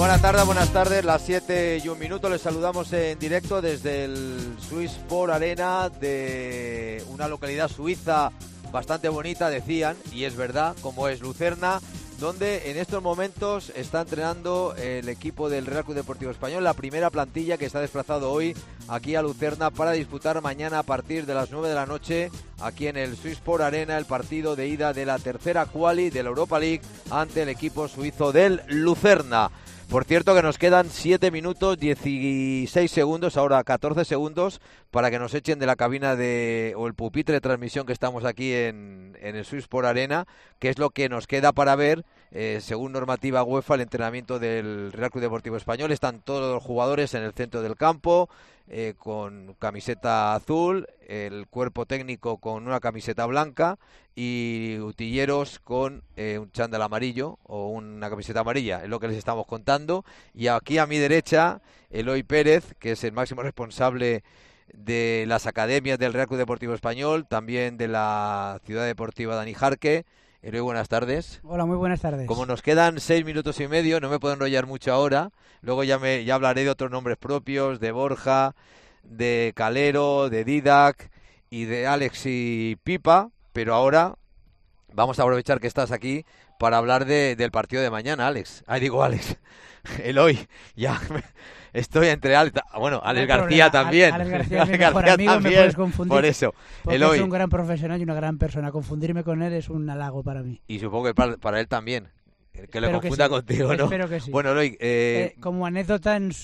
Buenas tardes, las 7:01. Les saludamos en directo desde el Swissport Arena de una localidad suiza bastante bonita, decían, y es verdad, como es Lucerna, donde en estos momentos está entrenando el equipo del Real Club Deportivo Español, la primera plantilla que está desplazado hoy aquí a Lucerna para disputar mañana a partir de las 9 de la noche aquí en el Swissport Arena el partido de ida de la tercera quali de la Europa League ante el equipo suizo del Lucerna. Por cierto que nos quedan 7 minutos 16 segundos, ahora 14 segundos, para que nos echen de la cabina o el pupitre de transmisión que estamos aquí en el Swissport Arena, que es lo que nos queda para ver, según normativa UEFA, el entrenamiento del Real Club Deportivo Español. Están todos los jugadores en el centro del campo, con camiseta azul, el cuerpo técnico con una camiseta blanca y utilleros con un chándal amarillo o una camiseta amarilla, es lo que les estamos contando. Y aquí a mi derecha, Eloy Pérez, que es el máximo responsable de las academias del Real Club Deportivo Español, también de la Ciudad Deportiva Dani Jarque. Eloy, buenas tardes. Hola, muy buenas tardes. Como nos quedan 6 minutos y medio, no me puedo enrollar mucho ahora. Luego ya hablaré de otros nombres propios, de Borja, de Calero, de Didac y de Alex y Pipa. Pero ahora vamos a aprovechar que estás aquí para hablar del partido de mañana, Alex. Alex. Eloy, ya estoy entre Alex. Bueno, Alex García también. Alex García es mi mejor amigo, también, me puedes confundir. Por eso, Eloy es un gran profesional y una gran persona. Confundirme con él es un halago para mí. Y supongo que para él también. Que lo confunda contigo, ¿no? Espero que sí. Bueno, Eloy, como anécdota, en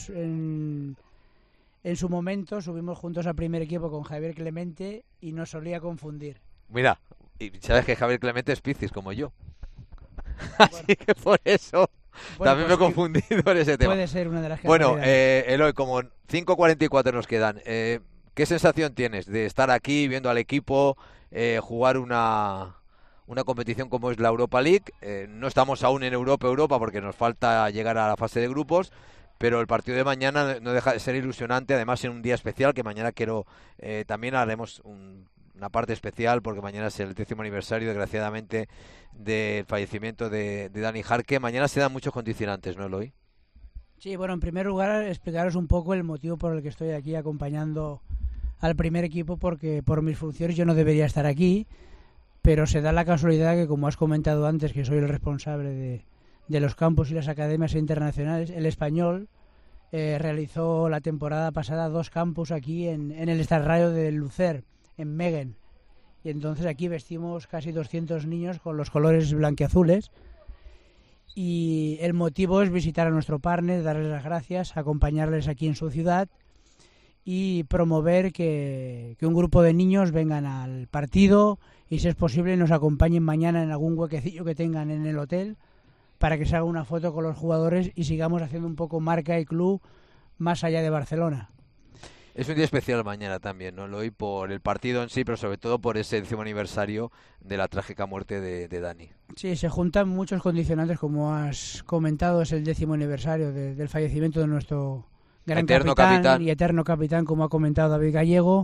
su momento subimos juntos al primer equipo con Javier Clemente y nos solía confundir. Mira, y sabes que Javier Clemente es Piscis, como yo. Bueno. Así que por eso también me he confundido en ese tema. Puede ser una de las que... Bueno, Eloy, como 5:44 nos quedan, ¿qué sensación tienes de estar aquí viendo al equipo jugar una competición como es la Europa League? No estamos aún en Europa porque nos falta llegar a la fase de grupos, pero el partido de mañana no deja de ser ilusionante, además en un día especial, que mañana también haremos una parte especial, porque mañana es el 10º aniversario, desgraciadamente, del fallecimiento de Dani Jarque. Mañana se dan muchos condicionantes, ¿no, Eloy? Sí, bueno, en primer lugar, explicaros un poco el motivo por el que estoy aquí acompañando al primer equipo, porque por mis funciones yo no debería estar aquí, pero se da la casualidad que, como has comentado antes, que soy el responsable de los campus y las academias internacionales, el Español realizó la temporada pasada 2 campus aquí en el estadio de Lucer, en Megen, y entonces aquí vestimos casi 200 niños con los colores blanquiazules, y el motivo es visitar a nuestro partner, darles las gracias, acompañarles aquí en su ciudad y promover que un grupo de niños vengan al partido y, si es posible, nos acompañen mañana en algún huequecillo que tengan en el hotel para que se haga una foto con los jugadores y sigamos haciendo un poco marca y club más allá de Barcelona. Es un día especial mañana también, ¿no, Eloy? Por el partido en sí, pero sobre todo por ese 10º aniversario de la trágica muerte de Dani. Sí, se juntan muchos condicionantes, como has comentado, es el 10º aniversario del fallecimiento de nuestro gran capitán y eterno capitán, como ha comentado David Gallego.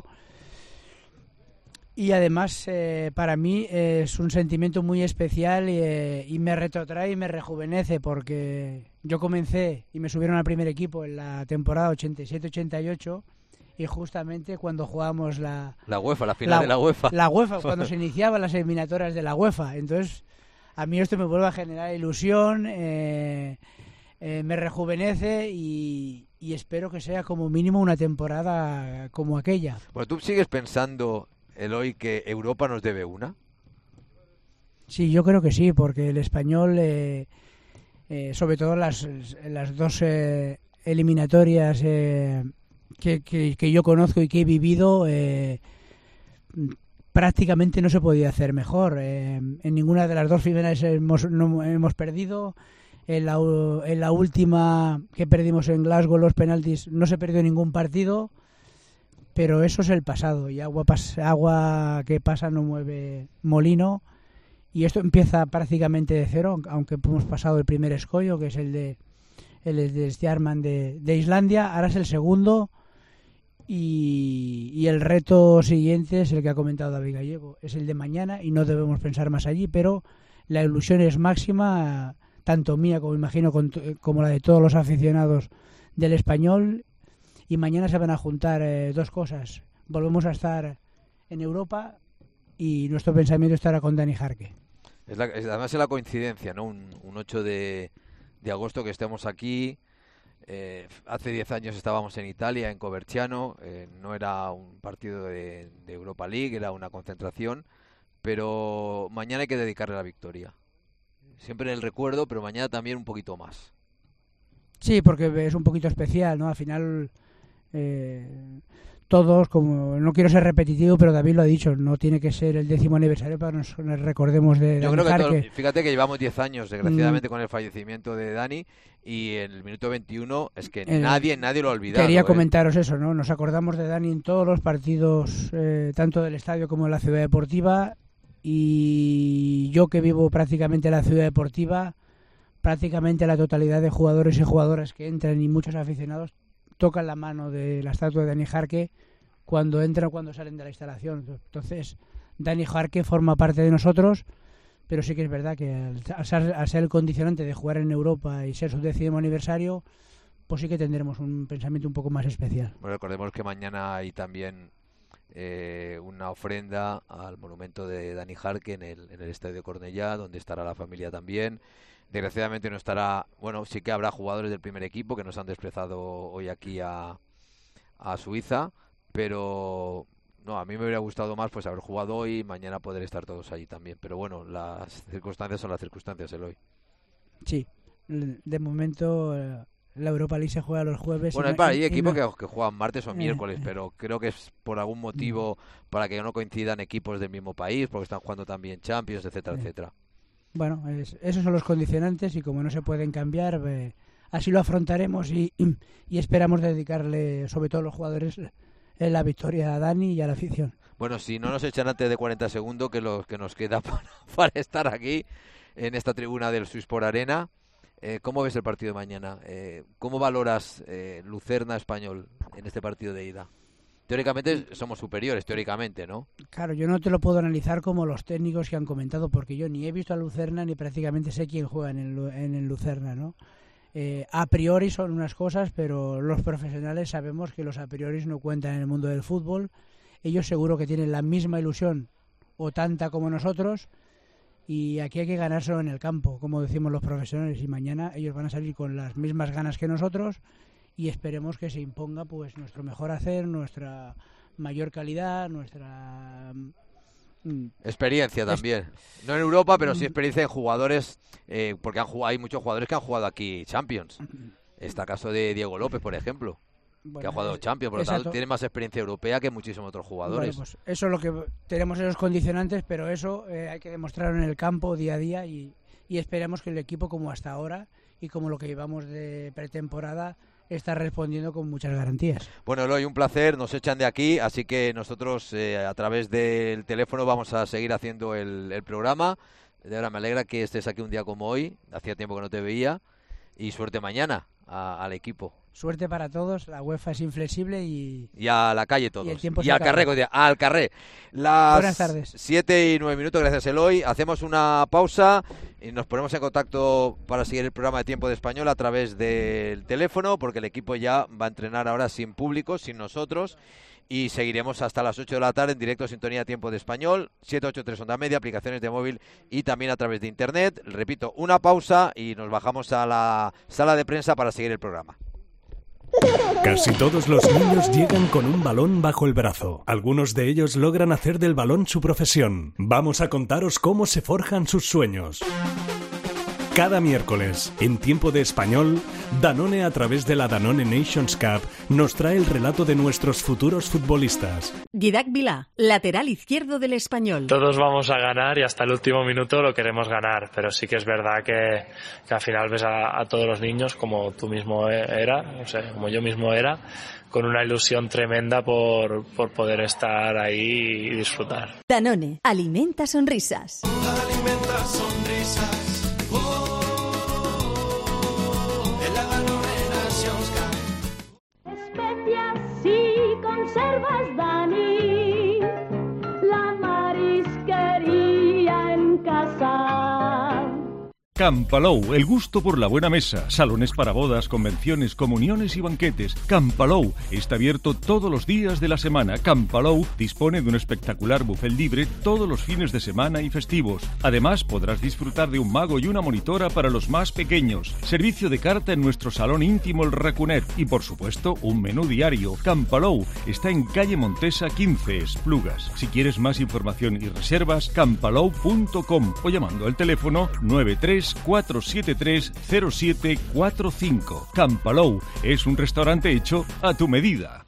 Y además, para mí es un sentimiento muy especial y me retrotrae y me rejuvenece, porque yo comencé y me subieron al primer equipo en la temporada 87-88, y justamente cuando jugábamos la UEFA, la final de la UEFA. La UEFA, cuando se iniciaban las eliminatorias de la UEFA. Entonces, a mí esto me vuelve a generar ilusión, me rejuvenece y espero que sea como mínimo una temporada como aquella. Bueno, ¿tú sigues pensando, Eloy, que Europa nos debe una? Sí, yo creo que sí, porque el Español, sobre todo las 2 eliminatorias que yo conozco y que he vivido, prácticamente no se podía hacer mejor. En ninguna de las 2 finales hemos perdido. En la última que perdimos en Glasgow, los penaltis, no se perdió ningún partido, pero eso es el pasado, y agua que pasa no mueve molino, y esto empieza prácticamente de cero, aunque hemos pasado el primer escollo, que es el de Stjarman de Islandia. Ahora es el segundo, y el reto siguiente es el que ha comentado David Gallego, es el de mañana, y no debemos pensar más allí, pero la ilusión es máxima tanto mía como imagino como la de todos los aficionados del Español. Y mañana se van a juntar dos cosas. Volvemos a estar en Europa y nuestro pensamiento estará con Dani Jarque. Además es la coincidencia, ¿no? Un 8 de agosto que estemos aquí. Hace 10 años estábamos en Italia, en Coverciano. No era un partido de Europa League, era una concentración. Pero mañana hay que dedicarle la victoria. Siempre en el recuerdo, pero mañana también un poquito más. Sí, porque es un poquito especial, ¿no? Al final, todos, como no quiero ser repetitivo, pero David lo ha dicho, no tiene que ser el 10º aniversario para que nos recordemos de Yo Dani creo Jarque. Fíjate que llevamos 10 años, desgraciadamente, con el fallecimiento de Dani, y en el minuto 21 es que nadie lo ha olvidado. Quería comentaros eso, ¿no? Nos acordamos de Dani en todos los partidos, tanto del estadio como en la ciudad deportiva, y yo que vivo prácticamente en la ciudad deportiva, prácticamente la totalidad de jugadores y jugadoras que entran y muchos aficionados tocan la mano de la estatua de Dani Jarque cuando entran o cuando salen de la instalación. Entonces, Dani Jarque forma parte de nosotros, pero sí que es verdad que al ser el condicionante de jugar en Europa y ser su 10º aniversario, pues sí que tendremos un pensamiento un poco más especial. Bueno, recordemos que mañana hay también una ofrenda al monumento de Dani Jarque en el estadio Cornellá, donde estará la familia también. Desgraciadamente no estará, bueno, sí que habrá jugadores del primer equipo que nos han desplazado hoy aquí a Suiza, pero no, a mí me hubiera gustado más pues haber jugado hoy y mañana poder estar todos allí también, pero bueno, las circunstancias son las circunstancias, Eloy. Sí, de momento la Europa League se juega los jueves. Bueno, hay equipos que juegan martes o miércoles, pero creo que es por algún motivo para que no coincidan equipos del mismo país, porque están jugando también Champions, etcétera, etcétera. Bueno, esos son los condicionantes y como no se pueden cambiar, así lo afrontaremos y esperamos dedicarle, sobre todo a los jugadores, la victoria a Dani y a la afición. Bueno, si no nos echan antes de 40 segundos, que lo que nos queda para estar aquí en esta tribuna del Swiss Sport Arena, ¿cómo ves el partido de mañana? ¿Cómo valoras Lucerna-Español en este partido de ida? Teóricamente somos superiores, teóricamente, ¿no? Claro, yo no te lo puedo analizar como los técnicos que han comentado, porque yo ni he visto a Lucerna ni prácticamente sé quién juega en el Lucerna, ¿no? A priori son unas cosas, pero los profesionales sabemos que los a priori no cuentan en el mundo del fútbol. Ellos seguro que tienen la misma ilusión o tanta como nosotros, y aquí hay que ganárselo en el campo, como decimos los profesionales, y mañana ellos van a salir con las mismas ganas que nosotros. Y esperemos que se imponga pues nuestro mejor hacer, nuestra mayor calidad, nuestra experiencia también. No en Europa, pero sí experiencia en jugadores, porque hay muchos jugadores que han jugado aquí Champions. Está el caso de Diego López, por ejemplo, que ha jugado Champions, por lo tanto tiene más experiencia europea que muchísimos otros jugadores. Bueno, pues eso es lo que tenemos, esos condicionantes, pero eso hay que demostrarlo en el campo día a día y esperemos que el equipo, como hasta ahora y como lo que llevamos de pretemporada, está respondiendo con muchas garantías. Bueno, Eloy, un placer, nos echan de aquí, así que nosotros a través del teléfono vamos a seguir haciendo el programa. De verdad, me alegra que estés aquí un día como hoy, hacía tiempo que no te veía, y suerte mañana al equipo. Suerte para todos, la UEFA es inflexible y a la calle todos. Y al carré. Buenas tardes. 7:09, gracias Eloy. Hacemos una pausa y nos ponemos en contacto para seguir el programa de Tiempo de Español a través del teléfono, porque el equipo ya va a entrenar ahora sin público, sin nosotros, y seguiremos hasta las 8 de la tarde en directo Sintonía Tiempo de Español, 783 Onda Media, aplicaciones de móvil y también a través de internet. Repito, una pausa y nos bajamos a la sala de prensa para seguir el programa. Casi todos los niños llegan con un balón bajo el brazo. Algunos de ellos logran hacer del balón su profesión. Vamos a contaros cómo se forjan sus sueños. Cada miércoles, en Tiempo de Español, Danone, a través de la Danone Nations Cup, nos trae el relato de nuestros futuros futbolistas. Didac Vilá, lateral izquierdo del Español. Todos vamos a ganar y hasta el último minuto lo queremos ganar, pero sí que es verdad que al final ves a todos los niños, como tú mismo como yo mismo era, con una ilusión tremenda por poder estar ahí y disfrutar. Danone, alimenta sonrisas. Alimenta sonrisas. Conservas, Dani, la marisquería en casa. Campalou, el gusto por la buena mesa, salones para bodas, convenciones, comuniones y banquetes. Campalou está abierto todos los días de la semana. Campalou dispone de un espectacular buffet libre todos los fines de semana y festivos. Además, podrás disfrutar de un mago y una monitora para los más pequeños. Servicio de carta en nuestro salón íntimo El Racunet y, por supuesto, un menú diario. Campalou está en calle Montesa 15, Esplugas. Si quieres más información y reservas, campalou.com o llamando al teléfono 934730745. Campalou es un restaurante hecho a tu medida.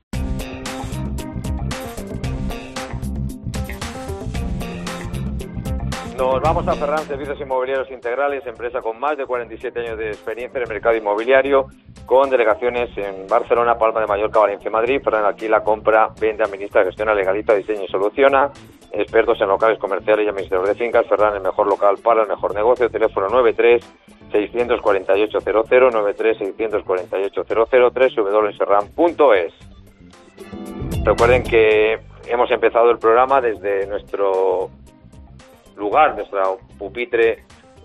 Nos vamos a Ferran Servicios Inmobiliarios Integrales, empresa con más de 47 años de experiencia en el mercado inmobiliario, con delegaciones en Barcelona, Palma de Mallorca, Valencia y Madrid. Ferran alquila, compra, vende, administra, gestiona, legaliza, diseña y soluciona. Expertos en locales comerciales y administradores de fincas. Ferran, el mejor local para el mejor negocio. Teléfono 93-648-00, 93-648-00, www.ferran.es. Recuerden que hemos empezado el programa desde nuestro lugar, nuestro pupitre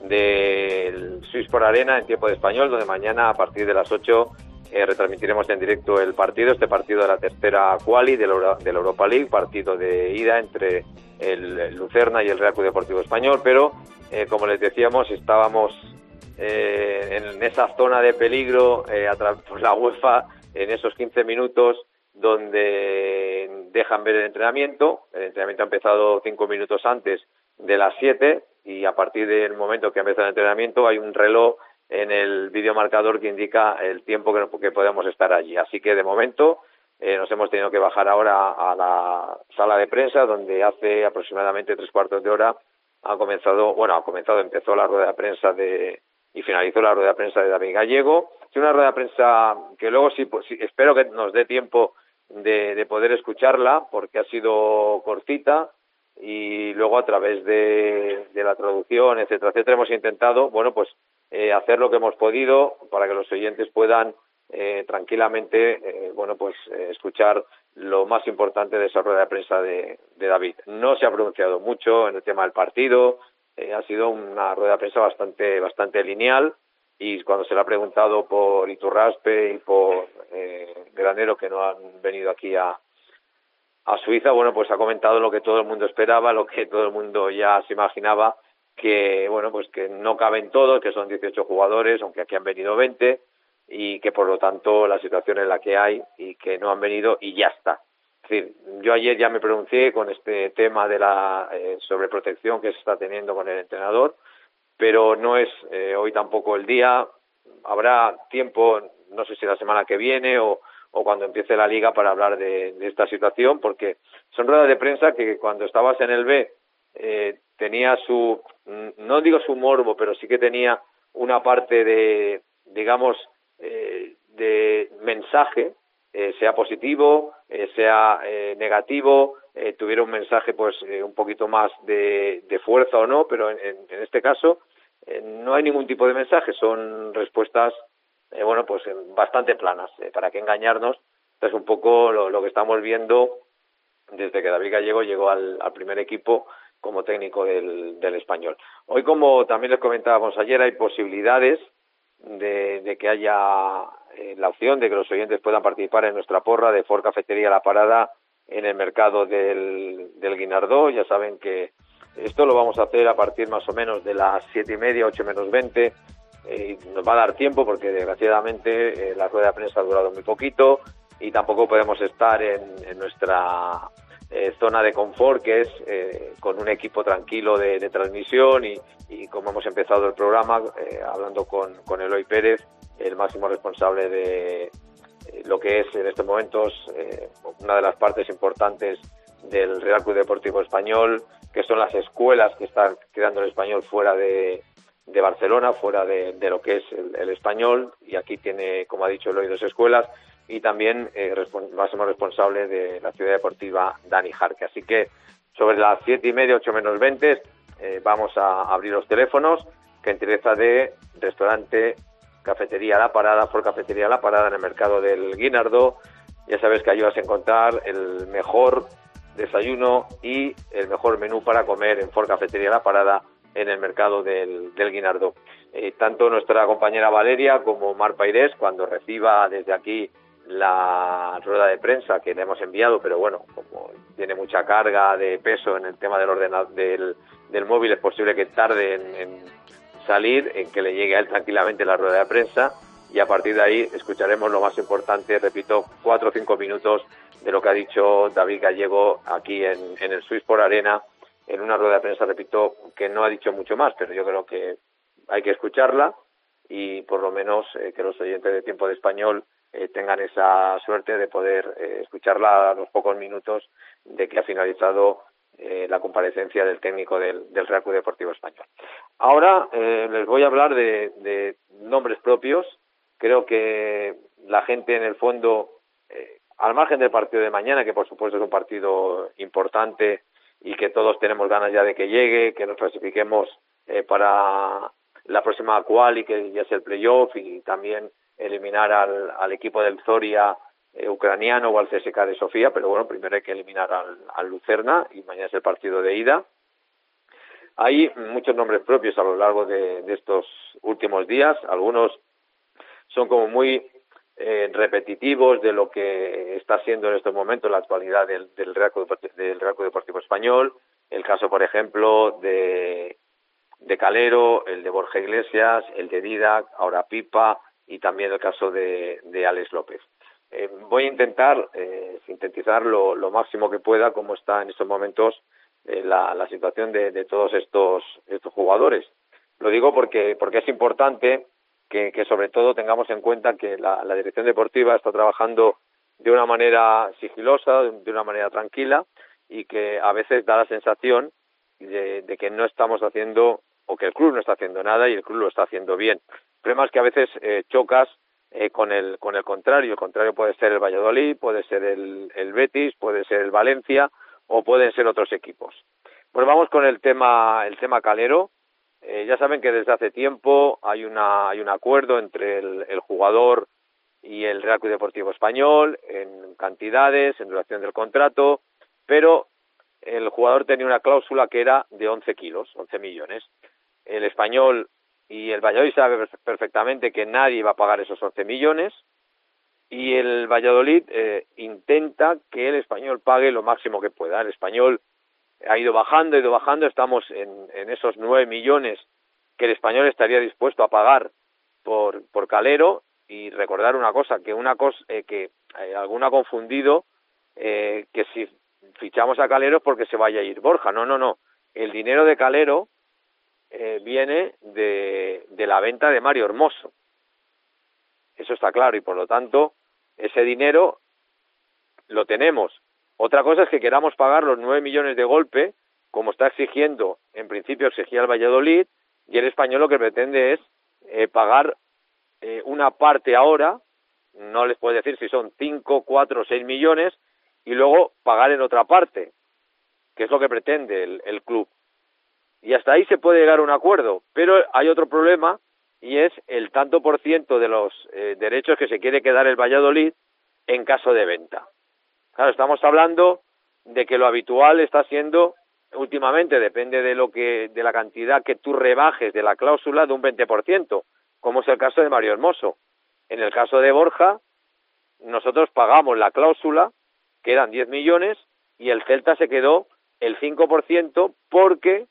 del Swissport Arena en tiempo de español, donde mañana a partir de las 8 retransmitiremos en directo el partido, este partido de la tercera quali de la Europa League, partido de ida entre el Lucerna y el Real Club Deportivo Español, pero como les decíamos, estábamos en esa zona de peligro por la UEFA, en esos 15 minutos donde dejan ver el entrenamiento. El entrenamiento ha empezado 5 minutos antes de las 7 y a partir del momento que ha empezado el entrenamiento hay un reloj en el videomarcador que indica el tiempo que podemos estar allí. Así que de momento nos hemos tenido que bajar ahora a la sala de prensa, donde hace aproximadamente 3/4 de hora empezó la rueda de prensa y finalizó la rueda de prensa de David Gallego. Es una rueda de prensa que luego sí espero que nos dé tiempo de poder escucharla, porque ha sido cortita, y luego a través de la traducción, etcétera, hemos intentado, hacer lo que hemos podido para que los oyentes puedan tranquilamente, escuchar lo más importante de esa rueda de prensa de David. No se ha pronunciado mucho en el tema del partido, ha sido una rueda de prensa bastante lineal, y cuando se le ha preguntado por Iturraspe y por Granero, que no han venido aquí a Suiza, ha comentado lo que todo el mundo esperaba, lo que todo el mundo ya se imaginaba, que que no caben todos, que son 18 jugadores, aunque aquí han venido 20, y que por lo tanto la situación es la que hay y que no han venido y ya está. Es decir, yo ayer ya me pronuncié con este tema de la sobreprotección que se está teniendo con el entrenador, pero no es hoy tampoco el día. Habrá tiempo, no sé si la semana que viene o cuando empiece la liga, para hablar de esta situación, porque son ruedas de prensa que cuando estabas en el B tenía no digo su morbo, pero sí que tenía una parte de mensaje, sea positivo, sea negativo, tuviera un mensaje un poquito más de fuerza o no, pero en este caso no hay ningún tipo de mensaje, son respuestas bastante planas, para qué engañarnos. Es un poco lo que estamos viendo desde que David Gallego llegó al primer equipo como técnico del Español. Hoy, como también les comentábamos ayer, hay posibilidades de que haya la opción de que los oyentes puedan participar en nuestra porra de Ford Cafetería La Parada en el mercado del Guinardó. Ya saben que esto lo vamos a hacer a partir más o menos de las 7:30, 8 menos 20. Nos va a dar tiempo porque desgraciadamente la rueda de prensa ha durado muy poquito y tampoco podemos estar en nuestra zona de confort, que es con un equipo tranquilo de transmisión y como hemos empezado el programa hablando con Eloy Pérez, el máximo responsable de lo que es en estos momentos una de las partes importantes del Real Club Deportivo Español, que son las escuelas que está creando el Español fuera de Barcelona, fuera de lo que es el Español, y aquí tiene, como ha dicho Eloy, 2 escuelas, y también máximo responsable de la ciudad deportiva, Dani Jarque. Así que sobre las 7:30, 8 menos 20, vamos a abrir los teléfonos. Gentileza de restaurante Cafetería La Parada, Ford Cafetería La Parada, en el mercado del Guinardó. Ya sabes que allí vas a encontrar el mejor desayuno y el mejor menú para comer en Ford Cafetería La Parada, en el mercado del Guinardó. Tanto nuestra compañera Valeria como Mar Pairés, cuando reciba desde aquí la rueda de prensa que le hemos enviado, pero bueno, como tiene mucha carga de peso en el tema del móvil, es posible que tarde en salir, en que le llegue a él tranquilamente la rueda de prensa, y a partir de ahí escucharemos lo más importante, repito, 4 o 5 minutos de lo que ha dicho David Gallego aquí en el Swissport Arena, en una rueda de prensa, repito, que no ha dicho mucho más, pero yo creo que hay que escucharla y por lo menos que los oyentes de Tiempo de Español tengan esa suerte de poder escucharla a los pocos minutos de que ha finalizado la comparecencia del técnico del Real Club Deportivo Español. Ahora les voy a hablar de nombres propios. Creo que la gente en el fondo, al margen del partido de mañana, que por supuesto es un partido importante y que todos tenemos ganas ya de que llegue, que nos clasifiquemos para la próxima quali, que ya es el playoff, y también eliminar al equipo del Zoria ucraniano o al CSKA de Sofía, pero bueno, primero hay que eliminar al Lucerna y mañana es el partido de ida. Hay muchos nombres propios a lo largo de estos últimos días, algunos son como muy repetitivos de lo que está siendo en estos momentos la actualidad del Real Club Deportivo Español, el caso por ejemplo de Calero, el de Borja Iglesias, el de Didac, ahora Pipa, y también el caso de Alex López. Voy a intentar sintetizar lo máximo que pueda cómo está en estos momentos la situación de todos estos jugadores. Lo digo porque es importante que sobre todo tengamos en cuenta que la dirección deportiva está trabajando de una manera sigilosa, de una manera tranquila, y que a veces da la sensación de que no estamos haciendo, o que el club no está haciendo nada y el club lo está haciendo bien. El problema es que a veces chocas con el contrario. El contrario puede ser el Valladolid, puede ser el Betis, puede ser el Valencia o pueden ser otros equipos. Pues vamos con el tema Calero. Ya saben que desde hace tiempo hay un acuerdo entre el jugador y el Real Club Deportivo Español en cantidades, en duración del contrato, pero el jugador tenía una cláusula que era de 11 kilos, 11 millones. El Español y el Valladolid sabe perfectamente que nadie va a pagar esos 11 millones y el Valladolid intenta que el Español pague lo máximo que pueda. El Español ha ido bajando, estamos en esos 9 millones que el Español estaría dispuesto a pagar por Calero, y recordar una cosa, que alguno ha confundido que si fichamos a Calero es porque se vaya a ir Borja. No. El dinero de Calero viene de la venta de Mario Hermoso. Eso está claro, y por lo tanto ese dinero lo tenemos. Otra cosa es que queramos pagar los 9 millones de golpe, como está exigiendo, en principio exigía el Valladolid, y el Español lo que pretende es pagar una parte ahora, no les puedo decir si son 5, 4 o 6 millones, y luego pagar en otra parte, que es lo que pretende el club. Y hasta ahí se puede llegar a un acuerdo, pero hay otro problema, y es el tanto por ciento de los derechos que se quiere quedar el Valladolid en caso de venta. Claro, estamos hablando de que lo habitual está siendo, últimamente, depende de la cantidad que tú rebajes de la cláusula, de un 20%, como es el caso de Mario Hermoso. En el caso de Borja, nosotros pagamos la cláusula, que eran 10 millones, y el Celta se quedó el 5% porque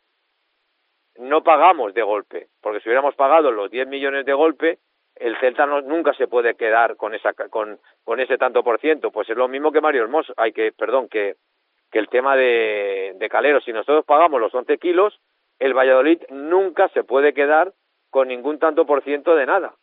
no pagamos de golpe, porque si hubiéramos pagado los 10 millones de golpe, el Celta nunca se puede quedar con ese tanto por ciento. Pues es lo mismo que Mario Hermoso, que el tema de Calero. Si nosotros pagamos los 11 kilos, el Valladolid nunca se puede quedar con ningún tanto por ciento de nada,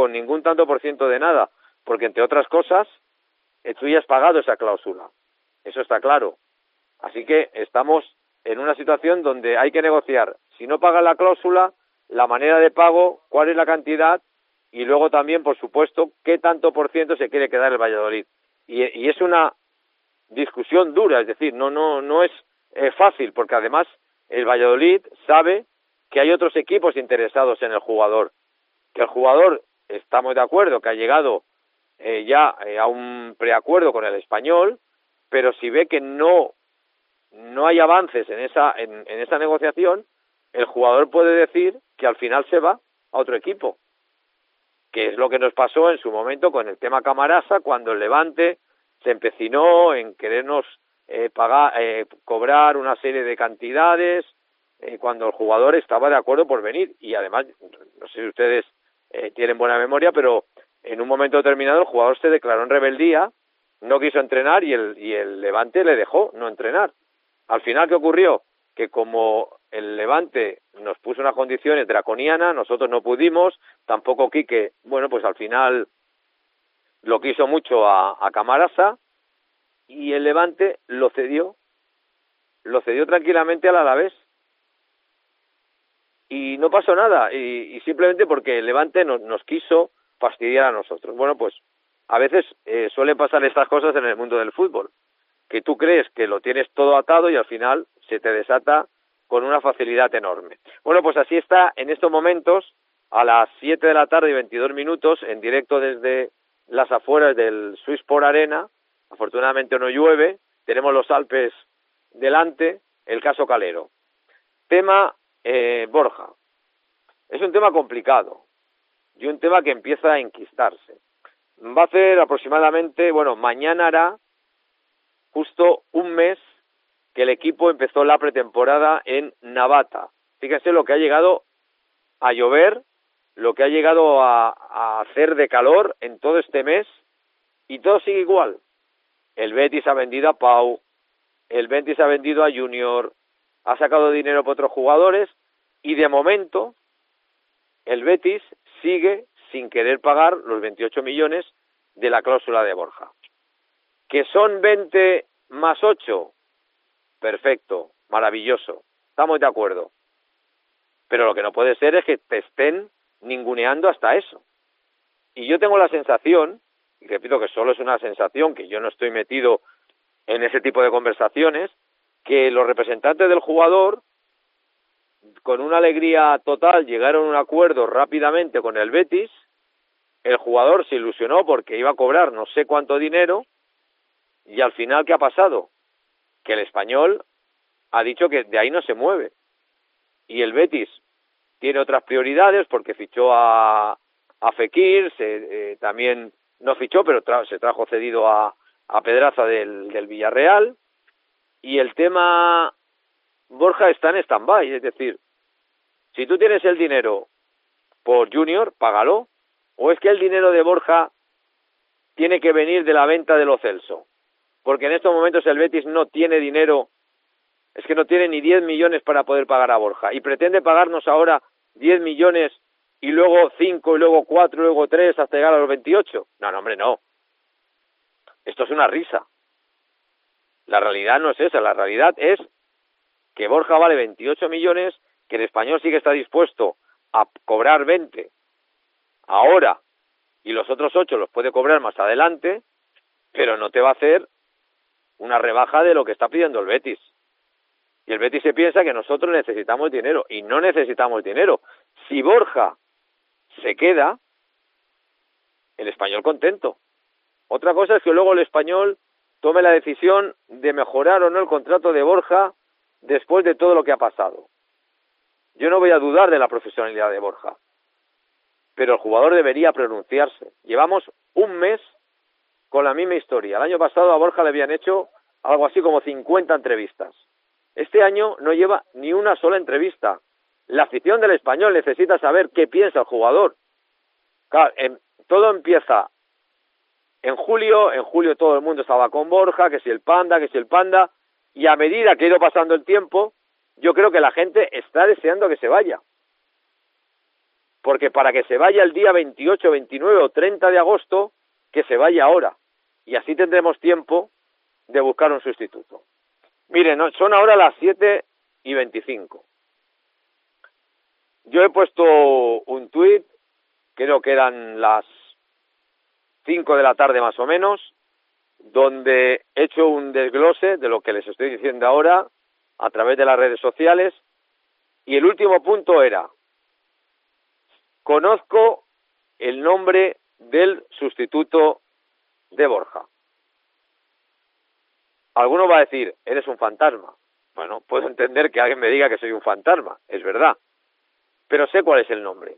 porque entre otras cosas, tú ya has pagado esa cláusula, eso está claro. Así que estamos en una situación donde hay que negociar, si no paga la cláusula, la manera de pago, cuál es la cantidad, y luego también, por supuesto, qué tanto por ciento se quiere quedar el Valladolid. Y es una discusión dura, es decir, no es fácil, porque además el Valladolid sabe que hay otros equipos interesados en el jugador, que el jugador, estamos de acuerdo, que ha llegado ya a un preacuerdo con el Español, pero si ve que no hay avances en esa negociación, el jugador puede decir que al final se va a otro equipo, que es lo que nos pasó en su momento con el tema Camarasa, cuando el Levante se empecinó en querernos cobrar una serie de cantidades cuando el jugador estaba de acuerdo por venir. Y además, no sé si ustedes tienen buena memoria, pero en un momento determinado el jugador se declaró en rebeldía, no quiso entrenar y el Levante le dejó no entrenar. Al final, ¿qué ocurrió? Que como el Levante nos puso unas condiciones draconianas, nosotros no pudimos, tampoco Quique, bueno, pues al final lo quiso mucho a Camarasa, y el Levante lo cedió tranquilamente al Alavés. Y no pasó nada, y simplemente porque el Levante nos quiso fastidiar a nosotros. Bueno, pues a veces suelen pasar estas cosas en el mundo del fútbol, que tú crees que lo tienes todo atado y al final se te desata con una facilidad enorme. Bueno, pues así está en estos momentos, a las 7 de la tarde y 22 minutos, en directo desde las afueras del Swissport Arena. Afortunadamente no llueve, tenemos los Alpes delante, el caso Calero. Tema Borja. Es un tema complicado y un tema que empieza a enquistarse. Va a hacer aproximadamente, mañana hará justo un mes que el equipo empezó la pretemporada en Navata. Fíjense lo que ha llegado a llover, lo que ha llegado a hacer de calor en todo este mes, y todo sigue igual. El Betis ha vendido a Pau, el Betis ha vendido a Junior, ha sacado dinero por otros jugadores, y de momento el Betis sigue sin querer pagar los 28 millones de la cláusula de Borja. ¿Que son 20 más 8? Perfecto, maravilloso, estamos de acuerdo. Pero lo que no puede ser es que te estén ninguneando hasta eso. Y yo tengo la sensación, y repito que solo es una sensación, que yo no estoy metido en ese tipo de conversaciones, que los representantes del jugador, con una alegría total, llegaron a un acuerdo rápidamente con el Betis. El jugador se ilusionó porque iba a cobrar no sé cuánto dinero, y al final, ¿qué ha pasado? Que el Español ha dicho que de ahí no se mueve. Y el Betis tiene otras prioridades porque fichó a Fekir, también no fichó, pero se trajo cedido a Pedraza del Villarreal. Y el tema Borja está en stand-by, es decir, si tú tienes el dinero por Junior, págalo. ¿O es que el dinero de Borja tiene que venir de la venta de Lo Celso? Porque en estos momentos el Betis no tiene dinero, es que no tiene ni 10 millones para poder pagar a Borja, y pretende pagarnos ahora 10 millones y luego 5 y luego 4 y luego 3 hasta llegar a los 28. No, hombre, no. Esto es una risa. La realidad no es esa, la realidad es que Borja vale 28 millones, que el Español sí que está dispuesto a cobrar 20 ahora y los otros 8 los puede cobrar más adelante, pero no te va a hacer una rebaja de lo que está pidiendo el Betis. Y el Betis se piensa que nosotros necesitamos dinero, y no necesitamos dinero. Si Borja se queda, el Español contento. Otra cosa es que luego el Español tome la decisión de mejorar o no el contrato de Borja después de todo lo que ha pasado. Yo no voy a dudar de la profesionalidad de Borja, pero el jugador debería pronunciarse. Llevamos un mes con la misma historia. El año pasado a Borja le habían hecho algo así como 50 entrevistas. Este año no lleva ni una sola entrevista. La afición del Español necesita saber qué piensa el jugador. Claro, todo empieza en julio todo el mundo estaba con Borja, que si el Panda, y a medida que ha ido pasando el tiempo, yo creo que la gente está deseando que se vaya. Porque para que se vaya el día 28, 29 o 30 de agosto, que se vaya ahora. Y así tendremos tiempo de buscar un sustituto. Miren, son ahora las 7:25. Yo he puesto un tuit, creo que eran las 5 de la tarde más o menos, donde he hecho un desglose de lo que les estoy diciendo ahora a través de las redes sociales, y el último punto era: conozco el nombre del sustituto de Borja. Alguno va a decir, eres un fantasma. Bueno, puedo entender que alguien me diga que soy un fantasma, es verdad, pero sé cuál es el nombre.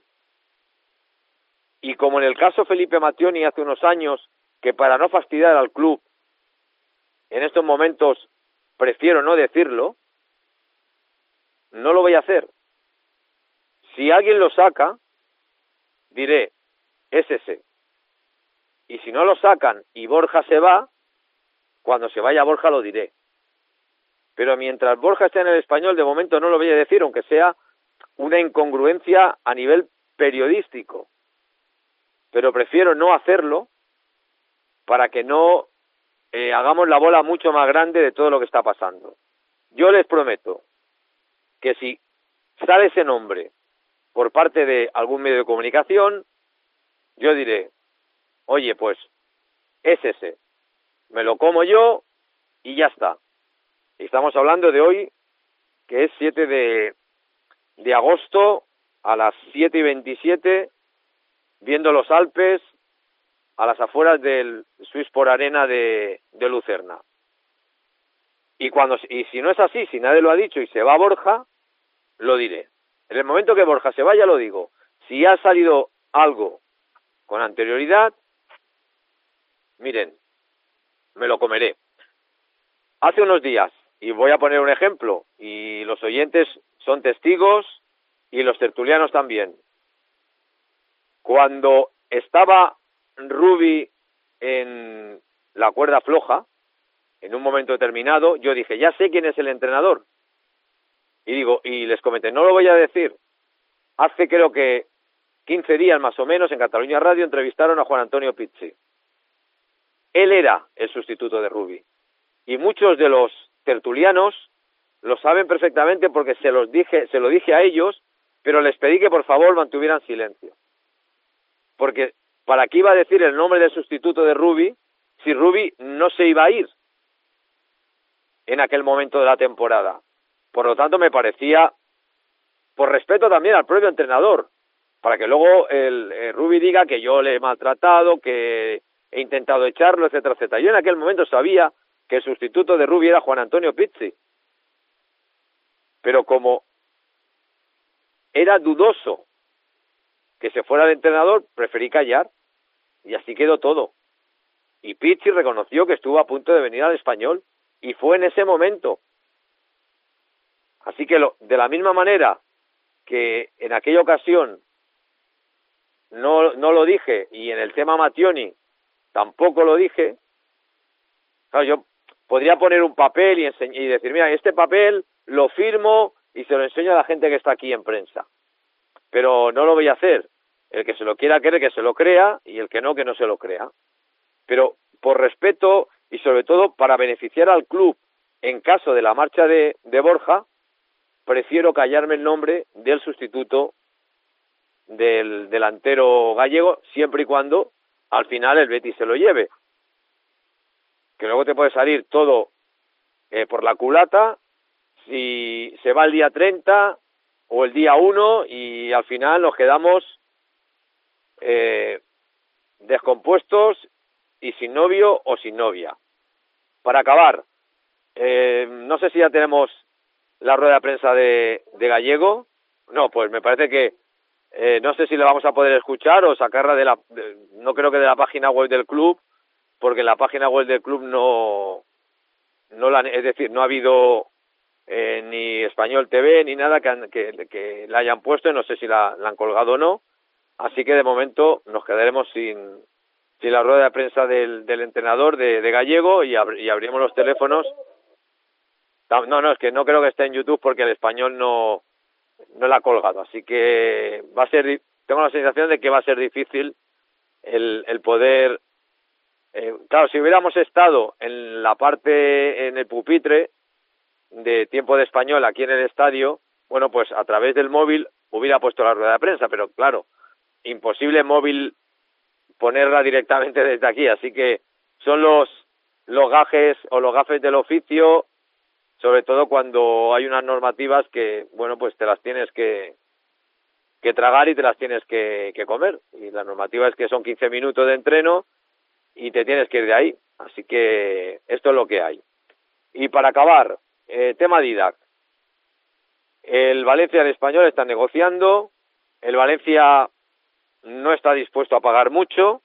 Y como en el caso Felipe Mattioni hace unos años, que para no fastidiar al club, en estos momentos prefiero no decirlo, no lo voy a hacer. Si alguien lo saca, diré, es ese. Y si no lo sacan y Borja se va, cuando se vaya Borja lo diré. Pero mientras Borja esté en el Español, de momento no lo voy a decir, aunque sea una incongruencia a nivel periodístico. Pero prefiero no hacerlo para que no hagamos la bola mucho más grande de todo lo que está pasando. Yo les prometo que si sale ese nombre por parte de algún medio de comunicación, yo diré, oye, pues es ese, me lo como yo y ya está. Y estamos hablando de hoy, que es 7 de agosto, a las 7:27, viendo los Alpes, a las afueras del Swissport Arena de Lucerna. Y si no es así, si nadie lo ha dicho y se va Borja, lo diré. En el momento que Borja se vaya, lo digo. Si ha salido algo con anterioridad, miren, me lo comeré. Hace unos días, y voy a poner un ejemplo, y los oyentes son testigos, y los tertulianos también. Cuando estaba Rubi en la cuerda floja, en un momento determinado, yo dije, ya sé quién es el entrenador. Y les comenté, no lo voy a decir. Hace creo que 15 días más o menos, en Cataluña Radio, entrevistaron a Juan Antonio Pizzi. Él era el sustituto de Rubi. Y muchos de los tertulianos lo saben perfectamente porque se lo dije a ellos, pero les pedí que por favor mantuvieran silencio. Porque ¿para qué iba a decir el nombre del sustituto de Rubi si Rubi no se iba a ir en aquel momento de la temporada? Por lo tanto, me parecía, por respeto también al propio entrenador, para que luego el Rubi diga que yo le he maltratado, que he intentado echarlo, etcétera, etcétera. Yo en aquel momento sabía que el sustituto de Rubi era Juan Antonio Pizzi. Pero como era dudoso que se fuera de entrenador, preferí callar y así quedó todo. Y Pizzi reconoció que estuvo a punto de venir al Español y fue en ese momento. Así que de la misma manera que en aquella ocasión no lo dije y en el tema Mattioni tampoco lo dije, claro, yo podría poner un papel y decir, mira, este papel lo firmo y se lo enseño a la gente que está aquí en prensa. Pero no lo voy a hacer. El que se lo quiera creer, que se lo crea, y el que no se lo crea. Pero por respeto y sobre todo para beneficiar al club en caso de la marcha de Borja, prefiero callarme el nombre del sustituto del delantero gallego, siempre y cuando al final el Betis se lo lleve. Que luego te puede salir todo por la culata si se va el día 30 o el día 1 y al final nos quedamos descompuestos y sin novio o sin novia. Para acabar, no sé si ya tenemos la rueda de prensa de Gallego. No, pues me parece que no sé si la vamos a poder escuchar o sacarla no creo que de la página web del club, porque en la página web del club es decir, no ha habido ni Español TV ni nada que la hayan puesto, y no sé si la han colgado o no. Así que de momento nos quedaremos sin la rueda de prensa del entrenador de Gallego y abrimos los teléfonos. No, es que no creo que esté en YouTube porque el Español no la ha colgado. Así que tengo la sensación de que va a ser difícil el poder. Claro, si hubiéramos estado en el pupitre de tiempo de Español aquí en el estadio, bueno, pues a través del móvil hubiera puesto la rueda de prensa, pero claro, imposible móvil ponerla directamente desde aquí, así que son los gajes o los gafes del oficio, sobre todo cuando hay unas normativas que, bueno, pues te las tienes que tragar y te las tienes que comer, y la normativa es que son 15 minutos de entreno y te tienes que ir de ahí, así que esto es lo que hay. Y para acabar, tema Didac. El Valencia y el Español están negociando. El Valencia no está dispuesto a pagar mucho.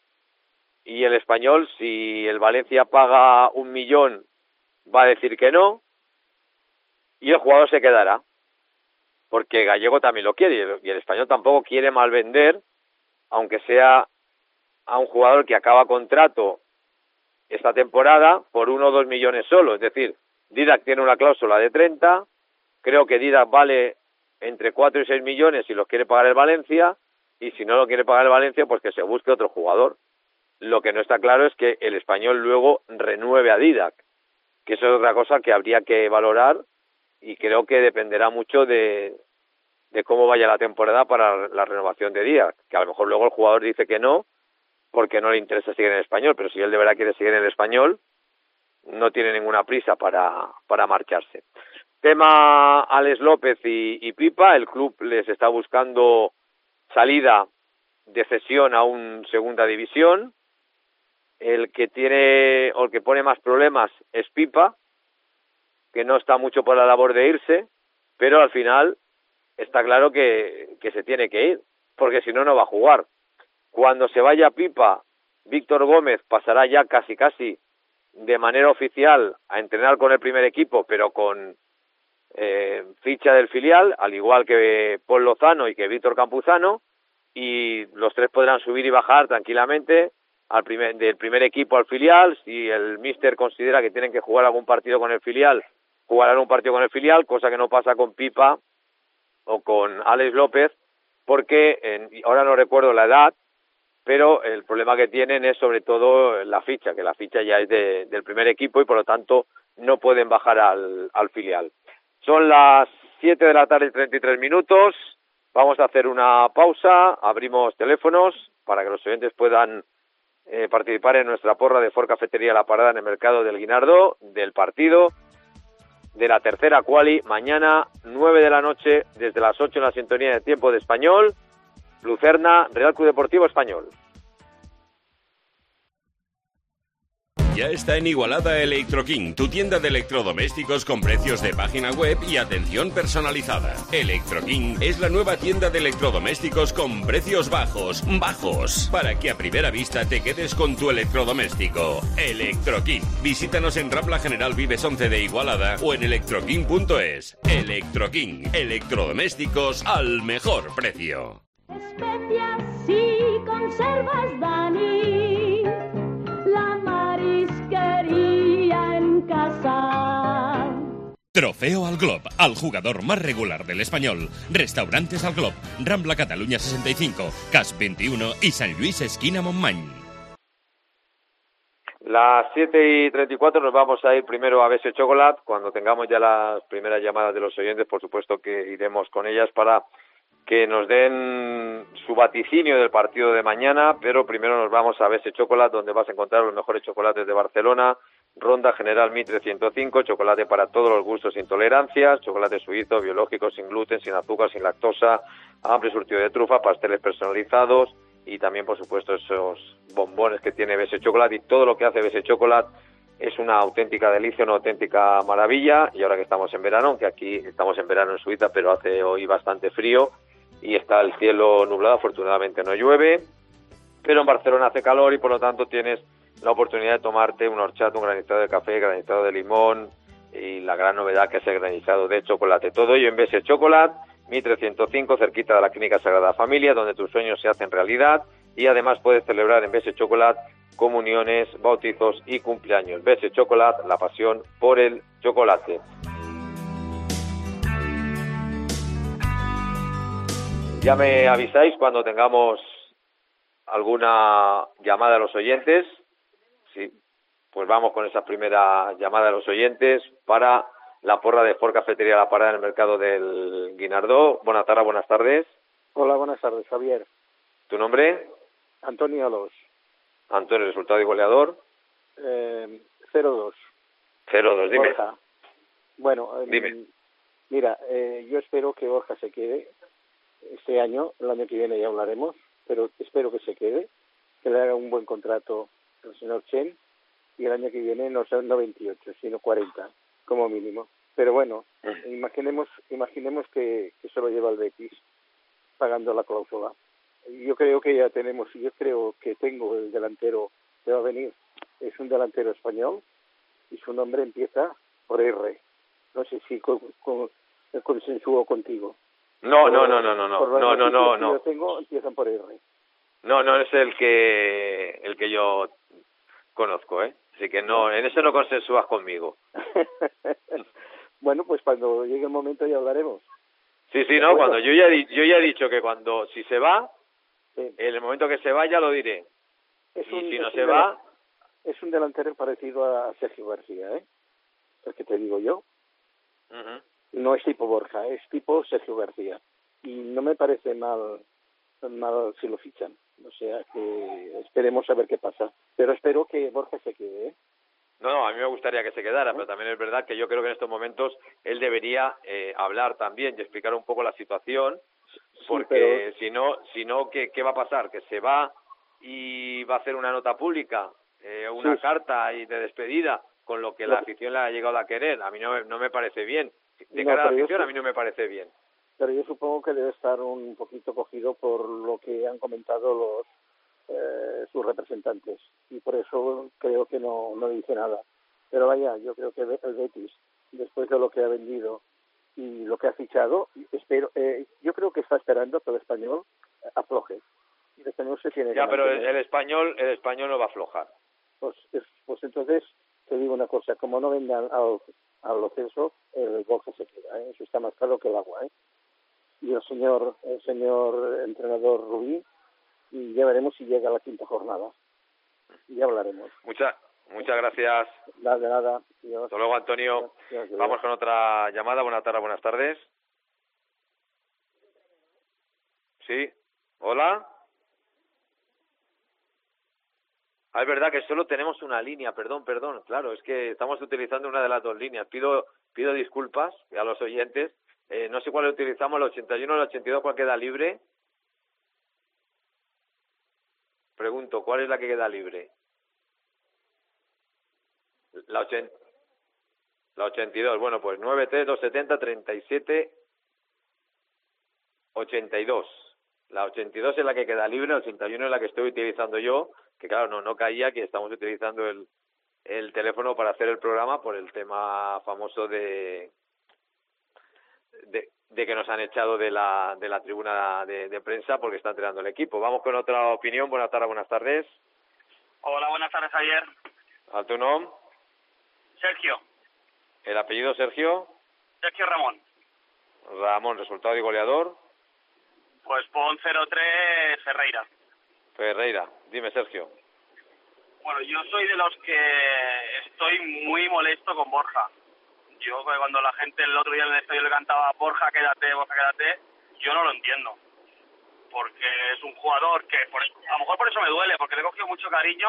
Y el Español, si el Valencia paga 1 millón, va a decir que no. Y el jugador se quedará. Porque Gallego también lo quiere. Y el Español tampoco quiere malvender, aunque sea a un jugador que acaba contrato esta temporada por 1 o 2 millones solo. Es decir, Didac tiene una cláusula de 30. Creo que Didac vale entre 4 y 6 millones si los quiere pagar el Valencia, y si no lo quiere pagar el Valencia, pues que se busque otro jugador. Lo que no está claro es que el Español luego renueve a Didac, que eso es otra cosa que habría que valorar, y creo que dependerá mucho de cómo vaya la temporada para la renovación de Didac, que a lo mejor luego el jugador dice que no, porque no le interesa seguir en el Español, pero si él de verdad quiere seguir en el Español, no tiene ninguna prisa para marcharse. Tema Alex López y Pipa, el club les está buscando salida de cesión a un segunda división. El que tiene o el que pone más problemas es Pipa, que no está mucho por la labor de irse, pero al final está claro que se tiene que ir, porque si no, no va a jugar. Cuando se vaya Pipa, Víctor Gómez pasará ya casi de manera oficial a entrenar con el primer equipo, pero con ficha del filial, al igual que Paul Lozano y que Víctor Campuzano, y los tres podrán subir y bajar tranquilamente del primer equipo al filial. Si el míster considera que tienen que jugar algún partido con el filial, jugarán un partido con el filial, cosa que no pasa con Pipa o con Alex López, porque ahora no recuerdo la edad, pero el problema que tienen es sobre todo la ficha, que la ficha ya es del primer equipo y por lo tanto no pueden bajar al filial. Son las 7 de la tarde y 33 minutos. Vamos a hacer una pausa, abrimos teléfonos para que los oyentes puedan participar en nuestra porra de Ford Cafetería La Parada en el mercado del Guinardó, del partido de la tercera quali, mañana 9 de la noche, desde las 8 en la sintonía de Tiempo de Español, Lucerna, Real Club Deportivo Español. Ya está en Igualada Electro King, tu tienda de electrodomésticos con precios de página web y atención personalizada. Electro King es la nueva tienda de electrodomésticos con precios bajos, para que a primera vista te quedes con tu electrodoméstico. Electro King. Visítanos en Rambla General Vives 11 de Igualada o en electroking.es. Electro King, electrodomésticos al mejor precio. Especias y conservas, Dani. La marisquería en casa. Trofeo al Glob, al jugador más regular del Español. Restaurantes al Glob, Rambla Cataluña 65, CAS 21 y San Luis esquina Montmany. Las 7:34 nos vamos a ir primero a BS Chocolate. Cuando tengamos ya las primeras llamadas de los oyentes, por supuesto que iremos con ellas para que nos den su vaticinio del partido de mañana, pero primero nos vamos a BS Chocolate, donde vas a encontrar los mejores chocolates de Barcelona. Ronda General Mitre 105, chocolate para todos los gustos e intolerancias, chocolate suizo, biológico, sin gluten, sin azúcar, sin lactosa, amplio surtido de trufa, pasteles personalizados y también, por supuesto, esos bombones que tiene BS Chocolate, y todo lo que hace BS Chocolate es una auténtica delicia, una auténtica maravilla. Y ahora que estamos en verano, aunque aquí estamos en verano en Suiza, pero hace hoy bastante frío y está el cielo nublado, afortunadamente no llueve, pero en Barcelona hace calor y por lo tanto tienes la oportunidad de tomarte un horchata, un granizado de café, granizado de limón y la gran novedad que es el granizado de chocolate. Todo ello en BS Chocolate, Mitre 105, cerquita de la Clínica Sagrada Familia, donde tus sueños se hacen realidad, y además puedes celebrar en BS Chocolate comuniones, bautizos y cumpleaños. BS Chocolate, la pasión por el chocolate. Ya me avisáis cuando tengamos alguna llamada a los oyentes. Sí, pues vamos con esa primera llamada a los oyentes para la porra de Ford Cafetería La Parada en el mercado del Guinardó. Buenas tardes. Hola, buenas tardes, Javier. ¿Tu nombre? Antonio Alós. Antonio, resultado y goleador. 0-2. 0-2, dime. Borja. Bueno, dime. Mira, yo espero que Borja se quede este año. El año que viene ya hablaremos, pero espero que se quede, que le haga un buen contrato al señor Chen, y el año que viene no 28, sino 40. como mínimo. Pero bueno, imaginemos que se lo lleva el Betis pagando la cláusula. Yo creo que tengo el delantero que va a venir. Es un delantero español y su nombre empieza por R. No sé si consensúo contigo. No. Yo tengo, empiezan por R. No es el que yo conozco, ¿eh? Así que no, en eso no consensúas conmigo. Bueno, pues cuando llegue el momento ya hablaremos. Sí, no, cuando yo ya he dicho que si se va, en el momento que se va ya lo diré. Si no se va... Es un delantero parecido a Sergio García, ¿eh? El que te digo yo. No es tipo Borja, es tipo Sergio García. Y no me parece mal si lo fichan. O sea que esperemos a ver qué pasa. Pero espero que Borja se quede, ¿eh? No, a mí me gustaría que se quedara, pero también es verdad que yo creo que en estos momentos él debería hablar también y explicar un poco la situación, porque si no, ¿qué va a pasar? ¿Que se va y va a hacer una nota pública, una carta y de despedida, con lo que la afición le ha llegado a querer? A mí no me parece bien. De cara a la afición, a mí no me parece bien. Pero yo supongo que debe estar un poquito cogido por lo que han comentado sus representantes, y por eso creo que no dice nada. Pero vaya, yo creo que el Betis, después de lo que ha vendido y lo que ha fichado, yo creo que está esperando que el Español afloje. El Español se tiene que pero mantener. el español no va a aflojar. Pues entonces te digo una cosa: como no vendan al Celso, el Borja se queda, ¿eh? Eso está más claro que el agua, ¿eh? Y el señor entrenador Rubí, y ya veremos si llega a la quinta jornada. Y ya hablaremos. Muchas gracias. De nada. Dios. Hasta luego, Antonio. Dios. Vamos con otra llamada. Buenas tardes. Sí. ¿Hola? Es verdad que solo tenemos una línea. Perdón. Claro, es que estamos utilizando una de las dos líneas. Pido disculpas a los oyentes. No sé cuál utilizamos, el 81 o el 82, ¿cuál queda libre? Pregunto, ¿cuál es la que queda libre? La 82. Bueno, pues 932703782. La 82 es la que queda libre, la 81 es la que estoy utilizando yo, que claro, no caía que estamos utilizando el teléfono para hacer el programa por el tema famoso de que nos han echado de la tribuna de prensa porque está entrenando el equipo. Vamos con otra opinión. Buenas tardes. Hola, buenas tardes, Javier. ¿A tu nombre? Sergio. ¿El apellido Sergio? Sergio Ramón. Ramón, resultado y goleador. Pues pon 0-3 Ferreira. Dime, Sergio. Bueno, yo soy de los que estoy muy molesto con Borja. Yo cuando la gente el otro día en el estadio le cantaba Borja, quédate, yo no lo entiendo. Porque es un jugador que, a lo mejor por eso me duele, porque le he cogido mucho cariño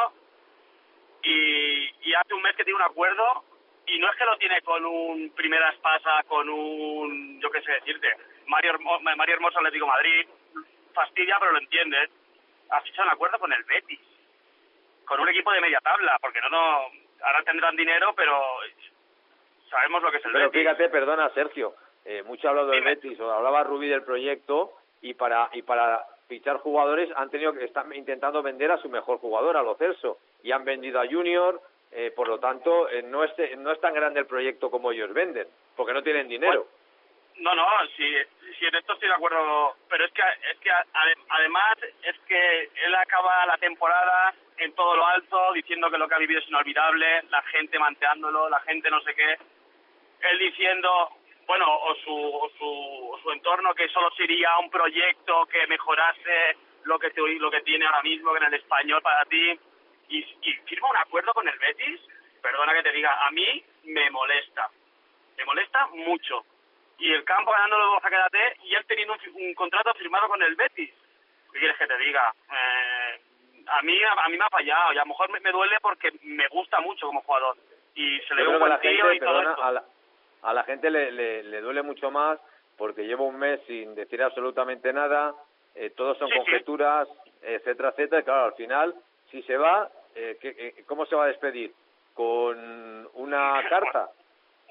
y hace un mes que tiene un acuerdo y no es que lo tiene con un Primera Espasa, con un, yo qué sé decirte, Mario Hermoso Atlético Madrid, fastidia pero lo entiendes. Ha fichado un acuerdo con el Betis, con un equipo de media tabla, porque ahora tendrán dinero, pero sabemos lo que es el Betis. Pero fíjate, perdona Sergio, mucho ha hablado del Betis, o hablaba Rubí del proyecto, y para fichar jugadores han tenido que estar intentando vender a su mejor jugador, a Lo Celso, y han vendido a Junior, por lo tanto no es tan grande el proyecto como ellos venden, porque no tienen dinero. No, sí, en esto estoy de acuerdo, pero es que además es que él acaba la temporada en todo lo alto, diciendo que lo que ha vivido es inolvidable, la gente manteándolo, la gente no sé qué, él diciendo, bueno, o su entorno, que solo sería un proyecto que mejorase lo que tiene ahora mismo en el Español para ti, y firma un acuerdo con el Betis. Perdona que te diga, a mí me molesta mucho. Y el campo ganándolo de Borja, quédate, y él teniendo un contrato firmado con el Betis. ¿Qué quieres que te diga? A mí me ha fallado, y a lo mejor me duele porque me gusta mucho como jugador. Y se le ve un buen tío y todo esto. A la gente le duele mucho más porque lleva un mes sin decir absolutamente nada, todos son conjeturas, etcétera, y claro, al final, si se va, ¿cómo se va a despedir? ¿Con una carta?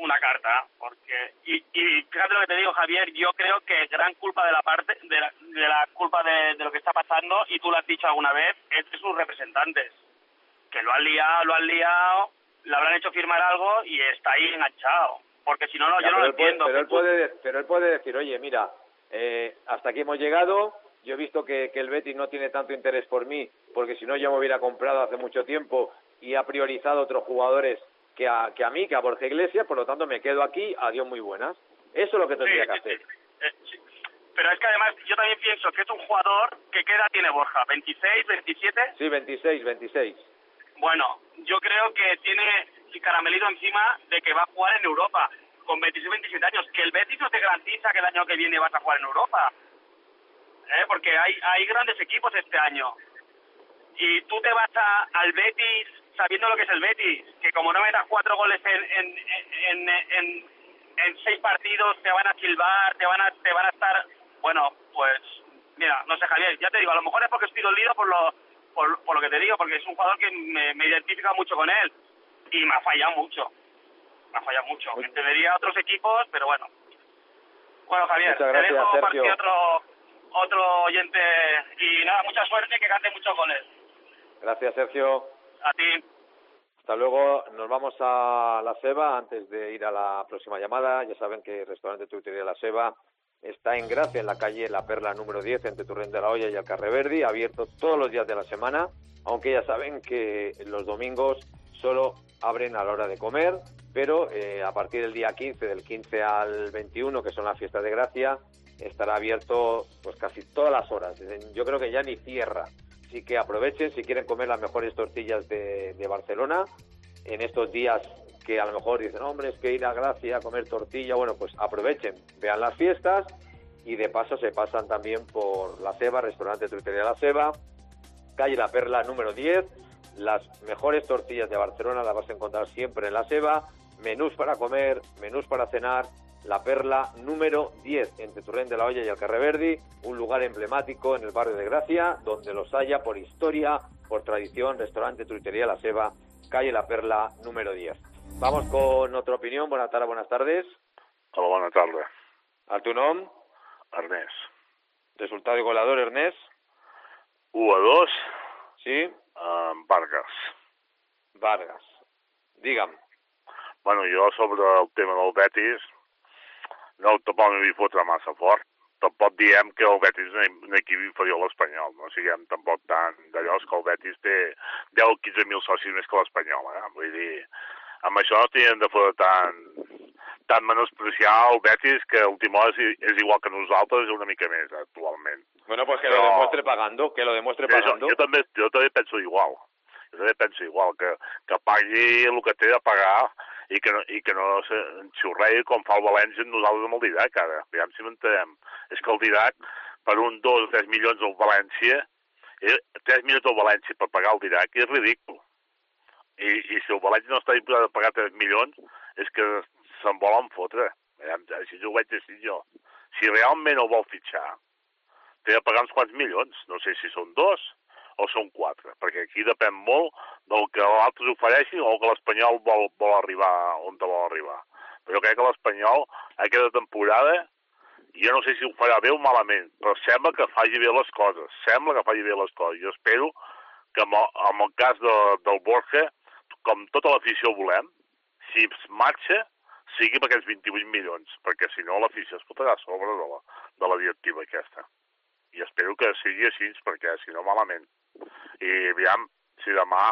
una carta, porque y fíjate lo que te digo, Javier, yo creo que gran culpa de la culpa de lo que está pasando, y tú lo has dicho alguna vez, es de sus representantes, que lo han liado, le habrán hecho firmar algo y está ahí enganchado, porque si no, yo no lo entiendo. Pero él puede decir, oye, mira, hasta aquí hemos llegado, yo he visto que el Betis no tiene tanto interés por mí, porque si no yo me hubiera comprado hace mucho tiempo y ha priorizado otros jugadores que a mí, que a Borja Iglesias, por lo tanto me quedo aquí, adiós muy buenas. Eso es lo que tendría que hacer. Sí. Pero es que además yo también pienso que es un jugador que ¿qué edad tiene Borja? ¿26, 27? Sí, 26. Bueno, yo creo que tiene el caramelito encima de que va a jugar en Europa con 26, 27 años. Que el Betis no te garantiza que el año que viene vas a jugar en Europa. Porque hay grandes equipos este año. Y tú te vas al Betis sabiendo lo que es el Betis, que como no metas 4 goles en 6 partidos te van a silbar, te van a estar... Bueno, pues mira, no sé, Javier, ya te digo, a lo mejor es porque estoy dolido por lo que te digo, porque es un jugador que me identifica mucho con él y me ha fallado mucho. Entendería a otros equipos, pero bueno. Bueno, Javier, muchas gracias, te dejo Sergio. partir otro oyente y nada, mucha suerte, que cante muchos goles. Gracias, Sergio. A ti. Hasta luego. Nos vamos a La Ceba antes de ir a la próxima llamada. Ya saben que el restaurante Tuitería La Ceba está en Gracia, en la calle La Perla número 10, entre Torrent de la Hoya y el Carrer Verdi, abierto todos los días de la semana, aunque ya saben que los domingos solo abren a la hora de comer, pero a partir del día 15, del 15 al 21, que son las fiestas de Gracia, estará abierto pues casi todas las horas. Yo creo que ya ni cierra. Así que aprovechen si quieren comer las mejores tortillas de Barcelona en estos días que a lo mejor dicen, hombre, es que ir a Gracia a comer tortilla. Bueno, pues aprovechen, vean las fiestas y de paso se pasan también por La Ceba, restaurante Tuitería La Ceba, calle La Perla número 10. Las mejores tortillas de Barcelona las vas a encontrar siempre en La Ceba. Menús para comer, menús para cenar. La Perla número 10, entre Torrent de la Hoya y el Carrer Verdi, un lugar emblemático en el barrio de Gracia, donde los haya por historia, por tradición, restaurante Tuitería La Ceba, calle La Perla número 10. Vamos con otra opinión. Buenas tardes. Hola, buenas tardes. ¿A tu nom? Ernest. Resultado i goleador, Ernest? 1-2. Sí? Vargas. Digue'm. Bueno, jo sobre el tema del Betis tampoc m'hi vull fotre massa fort. Tampoc diem que el Betis és un equip inferior a l'Espanyol. No siguem tampoc tan d'allò, que el Betis té 10 o 15.000 socis més que l'Espanyol. Vull dir, amb això no tenen de fotre tan menospreciar el Betis, que a última hora és igual que nosaltres, una mica més actualment. Bueno, pues que lo demuestre pagando, Jo també penso igual. Que pagui el que té de pagar i que no s'enxurrei com fa el València amb nosaltres amb el Didac, ara. Aviam si m'entenem. És que el Didac, per 1, 2 o 3 milions al València, 3 milions al València per pagar el Didac és ridícul. I si el València no està disposat a pagar 3 milions, és que se'n volen fotre. Així ho veig així jo. Si realment el vol fitxar, té de pagar uns quants milions. No sé si són 2 o són 4, perquè aquí depèn molt del que l'altre ofereixin o que l'Espanyol vol arribar on vol arribar. Però crec que l'Espanyol, aquesta temporada, jo no sé si ho farà bé o malament, però sembla que faci bé les coses. Jo espero que en el cas del Borja, com tota l'afició volem, si es marxa, sigui per aquests 28 milions, perquè si no l'afició es fotrà a sobre de la directiva aquesta. I espero que sigui així, perquè si no malament. I aviam, si demà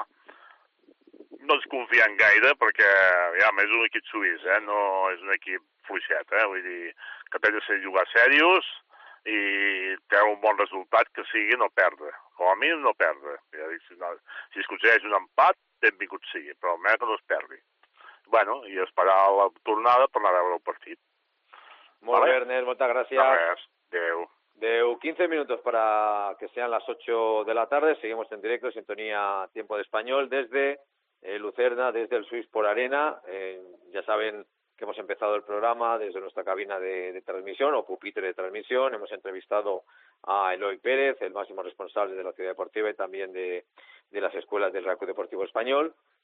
no ens confiem gaire, perquè aviam, és un equip suís, no és un equip fluixet, vull dir que té de ser jugar serios i té un bon resultat, que sigui no perdre, com a mínim no perdre. Si es aconsegueix un empat, benvingut sigui, però almenys que no es perdi. Bueno, i esperar la tornada per anar a veure el partit. Molt bé, Ernest, moltes gràcies. Adéu. 15 minutos para que sean las 8 de la tarde. Seguimos en directo, sintonía Tiempo de Español, desde Lucerna, desde el Swiss por Arena. Ya saben que hemos empezado el programa desde nuestra cabina de transmisión o pupitre de transmisión. Hemos entrevistado a Eloy Pérez, el máximo responsable de la Ciudad Deportiva y también de las escuelas del Real Club Deportivo Español.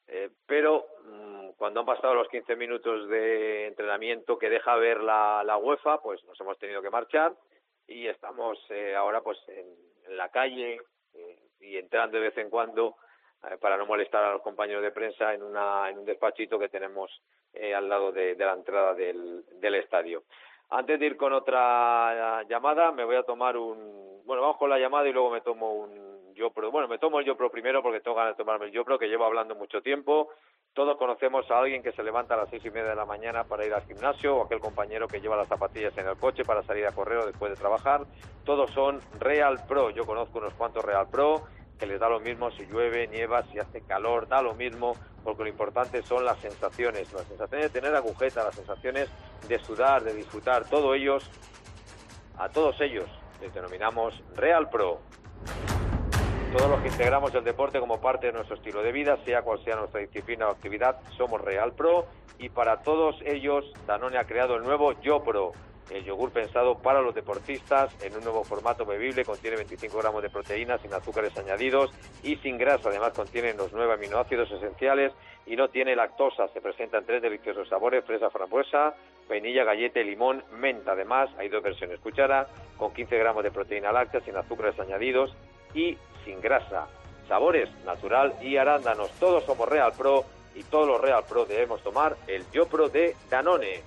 pero cuando han pasado los 15 minutos de entrenamiento que deja ver la UEFA, pues nos hemos tenido que marchar y estamos ahora pues en la calle y entrando de vez en cuando para no molestar a los compañeros de prensa en un despachito que tenemos al lado de la entrada del estadio. Antes de ir con otra llamada, me voy a tomar vamos con la llamada y luego me tomo un YoPro. Bueno, me tomo el YoPro primero porque tengo ganas de tomarme el YoPro, que llevo hablando mucho tiempo. Todos conocemos a alguien que se levanta a las 6:30 de la mañana para ir al gimnasio, o aquel compañero que lleva las zapatillas en el coche para salir a correr o después de trabajar. Todos son Real Pro. Yo conozco unos cuantos Real Pro que les da lo mismo si llueve, nieva, si hace calor, da lo mismo, porque lo importante son las sensaciones de tener agujeta, las sensaciones de sudar, de disfrutar. A todos ellos les denominamos Real Pro. Todos los que integramos el deporte como parte de nuestro estilo de vida, sea cual sea nuestra disciplina o actividad, somos Real Pro, y para todos ellos Danone ha creado el nuevo YoPro, el yogur pensado para los deportistas en un nuevo formato bebible. Contiene 25 gramos de proteína sin azúcares añadidos y sin grasa. Además contiene los 9 aminoácidos esenciales y no tiene lactosa. Se presenta en 3 deliciosos sabores: fresa, frambuesa, vainilla, galleta y limón, menta. Además hay 2 versiones: cuchara con 15 gramos de proteína láctea sin azúcares añadidos y sin grasa. Sabores natural y arándanos. Todos somos Real Pro y todos los Real Pro debemos tomar el YoPro de Danone.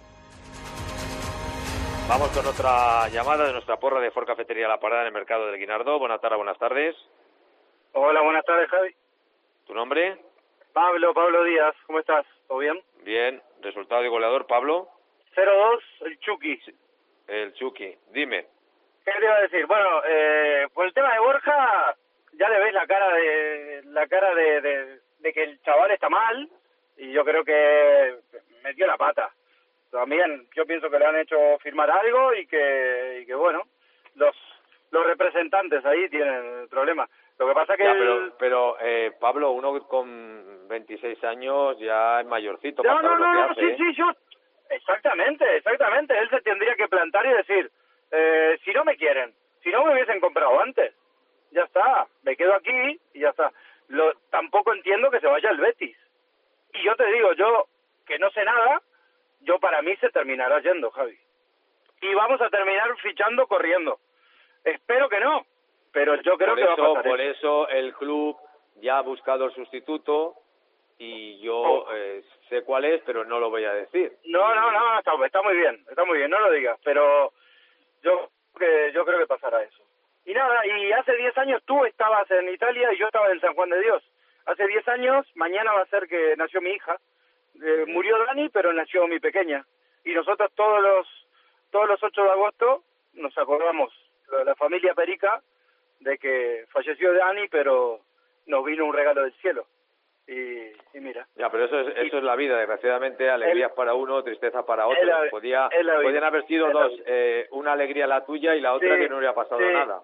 Vamos con otra llamada de nuestra porra de Ford Cafetería La Parada en el mercado del Guinardó. Buenas tardes. Hola, buenas tardes, Javi. ¿Tu nombre? Pablo Díaz. ¿Cómo estás? ¿Todo bien? Bien. ¿Resultado de goleador, Pabdo? 0-2, el Chucky. Sí, el Chucky. Dime. ¿Qué te iba a decir? Bueno, por el tema de Borja, ya le ves la cara de que el chaval está mal, y yo creo que metió la pata. También yo pienso que le han hecho firmar algo y que bueno, los representantes ahí tienen el problema. Lo que pasa que... Ya, pero Pablo, uno con 26 años ya es mayorcito para saber lo que hace. Sí, yo... Exactamente. Él se tendría que plantar y decir, si no me quieren, si no me hubiesen comprado antes, ya está, me quedo aquí y ya está. Tampoco entiendo que se vaya al Betis. Y yo te digo, yo que no sé nada... Yo para mí se terminará yendo, Javi. Y vamos a terminar fichando corriendo. Espero que no, pero yo creo que va a pasar. Por eso el club ya ha buscado el sustituto y yo sé cuál es, pero no lo voy a decir. No, está muy bien, no lo digas, pero yo creo que pasará eso. Y nada, y hace 10 años tú estabas en Italia y yo estaba en San Juan de Dios. Hace 10 años, mañana va a ser que nació mi hija. Murió Dani, pero nació mi pequeña. Y nosotros todos los 8 de agosto nos acordamos, la familia Perica, de que falleció Dani, pero nos vino un regalo del cielo. Y mira. Ya, pero eso es la vida, desgraciadamente, alegrías para uno, tristeza para otro. Podían haber sido dos, una alegría la tuya y la otra que no hubiera pasado nada.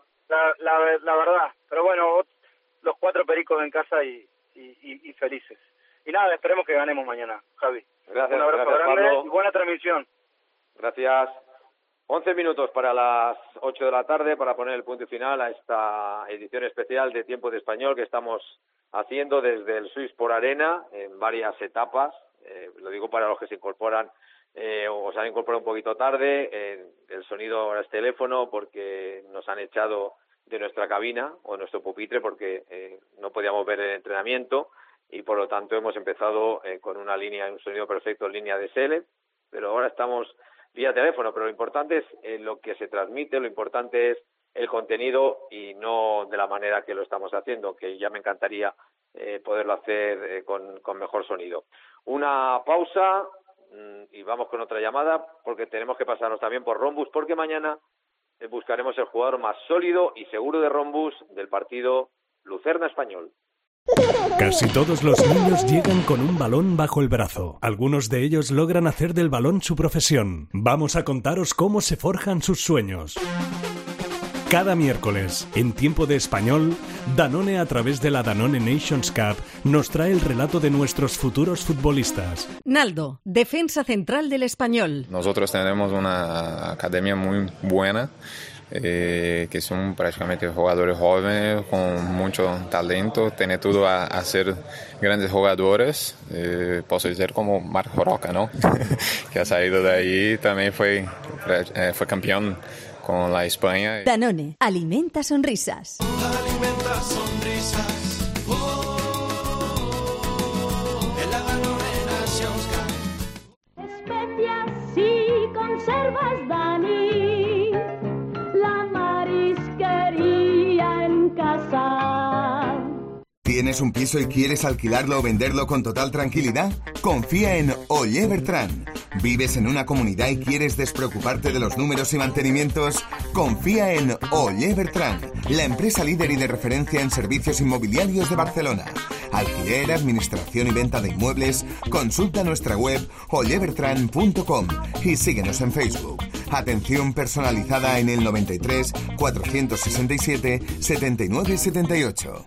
La verdad, pero bueno, los 4 pericos en casa y felices. Y nada, esperemos que ganemos mañana, Javi. Gracias, un abrazo grande, Pablo. Y buena transmisión. Gracias. 11 minutos para las 8 de la tarde para poner el punto final a esta edición especial de Tiempo de Español que estamos haciendo desde el Swiss por Arena en varias etapas. Lo digo para los que se incorporan o se han incorporado un poquito tarde. El sonido ahora es teléfono porque nos han echado de nuestra cabina o de nuestro pupitre porque no podíamos ver el entrenamiento. Y por lo tanto hemos empezado con una línea, un sonido perfecto en línea DSL, pero ahora estamos vía teléfono. Pero lo importante es lo que se transmite, lo importante es el contenido y no de la manera que lo estamos haciendo, que ya me encantaría poderlo hacer con mejor sonido. Una pausa y vamos con otra llamada porque tenemos que pasarnos también por Rhombus porque mañana buscaremos el jugador más sólido y seguro de Rhombus del partido Lucerna-Español. Casi todos los niños llegan con un balón bajo el brazo. Algunos de ellos logran hacer del balón su profesión. Vamos a contaros cómo se forjan sus sueños. Cada miércoles, en Tiempo de Español, Danone a través de la Danone Nations Cup nos trae el relato de nuestros futuros futbolistas. Naldo, defensa central del Español. Nosotros tenemos una academia muy buena. que son prácticamente jugadores jóvenes con mucho talento, tiene todo a ser grandes jugadores. Posso decir como Marco Roca, ¿no? Que ha salido de ahí, también fue campeón con la España. Danone, alimenta sonrisas. Alimenta sonrisas. Especias y conservas Dani, la marisquería en casa. ¿Tienes un piso y quieres alquilarlo o venderlo con total tranquilidad? Confía en Oller Bertran. ¿Vives en una comunidad y quieres despreocuparte de los números y mantenimientos? Confía en Oller Bertran, la empresa líder y de referencia en servicios inmobiliarios de Barcelona. Alquiler, administración y venta de inmuebles. Consulta nuestra web ollerbertran.com y síguenos en Facebook. Atención personalizada en el 93 467 79 78.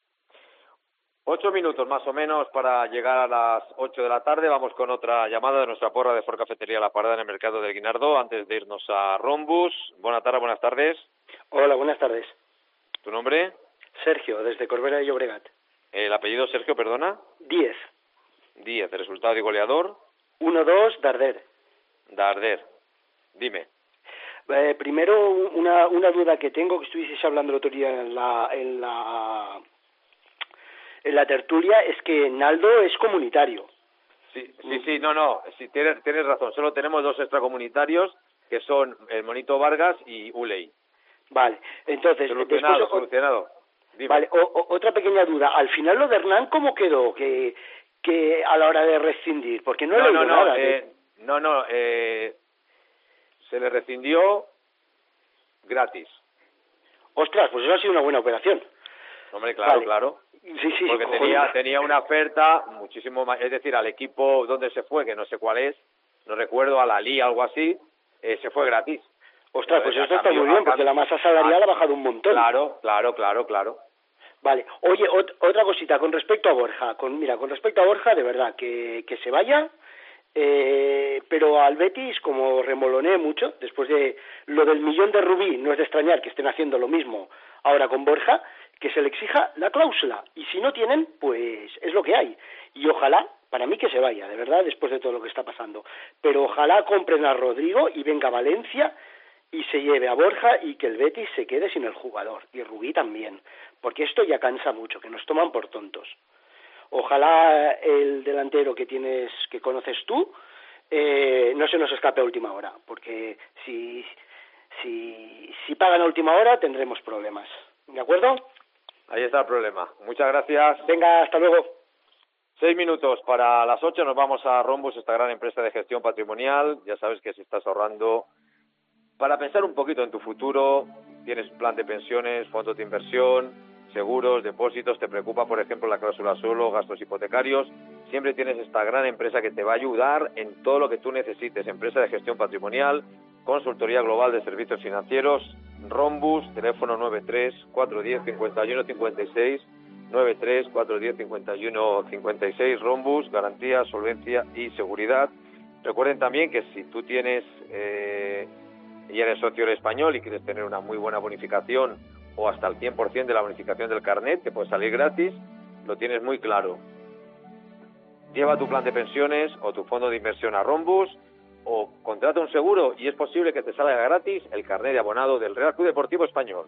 8 minutos más o menos para llegar a las 8 de la tarde. Vamos con otra llamada de nuestra porra de Ford Cafetería La Parada en el mercado del Guinardó. Antes de irnos a Rombus. Buenas tardes. Hola, buenas tardes. ¿Tu nombre? Sergio, desde Corbera de Llobregat. ¿El apellido Sergio, perdona? Díez. ¿El resultado y goleador? 1-2, Darder. Darder. Dime. Primero, una duda que tengo, que estuvieseis hablando el otro día en la tertulia, es que Naldo es comunitario. Sí, tienes razón. Solo tenemos 2 extracomunitarios, que son el Monito Vargas y Uley. Vale, entonces... Solucionado. Dime. Vale, otra pequeña duda. Al final lo de Hernán, ¿cómo quedó? Que a la hora de rescindir, porque no he leído nada. Se le rescindió gratis. Ostras, pues eso ha sido una buena operación. Hombre, claro, claro. Sí, porque tenía una oferta muchísimo más, es decir, al equipo donde se fue, que no sé cuál es, no recuerdo, a la Liga, algo así, se fue gratis. Ostras, pues esto está muy bien, porque la masa salarial ha bajado un montón. Claro. Vale, oye, otra cosita, con respecto a Borja, con respecto a Borja, de verdad, que se vaya, pero al Betis, como remoloné mucho, después de lo del millón de Rubí, no es de extrañar que estén haciendo lo mismo ahora con Borja, que se le exija la cláusula, y si no tienen, pues es lo que hay, y ojalá, para mí que se vaya, de verdad, después de todo lo que está pasando, pero ojalá compren a Rodrigo y venga a Valencia y se lleve a Borja y que el Betis se quede sin el jugador, y Rubí también, porque esto ya cansa mucho, que nos toman por tontos. Ojalá el delantero que conoces tú, no se nos escape a última hora, porque si pagan a última hora tendremos problemas, ¿de acuerdo? Ahí está el problema. Muchas gracias. Venga, hasta luego. 6 minutos para las 8, nos vamos a Rombus, esta gran empresa de gestión patrimonial. Ya sabes que si estás ahorrando para pensar un poquito en tu futuro, tienes plan de pensiones, fondos de inversión, seguros, depósitos, te preocupa, por ejemplo, la cláusula suelo, gastos hipotecarios, siempre tienes esta gran empresa que te va a ayudar en todo lo que tú necesites. Empresa de gestión patrimonial, consultoría global de servicios financieros, Rombus, teléfono 93-410-5156, 93-410-5156, Rombus, garantía, solvencia y seguridad. Recuerden también que si tú tienes y eres socio del Español y quieres tener una muy buena bonificación o hasta el 100% de la bonificación del carnet, que puede salir gratis, lo tienes muy claro. Lleva tu plan de pensiones o tu fondo de inversión a Rombus o contrata un seguro y es posible que te salga gratis el carnet de abonado del Real Club Deportivo Español.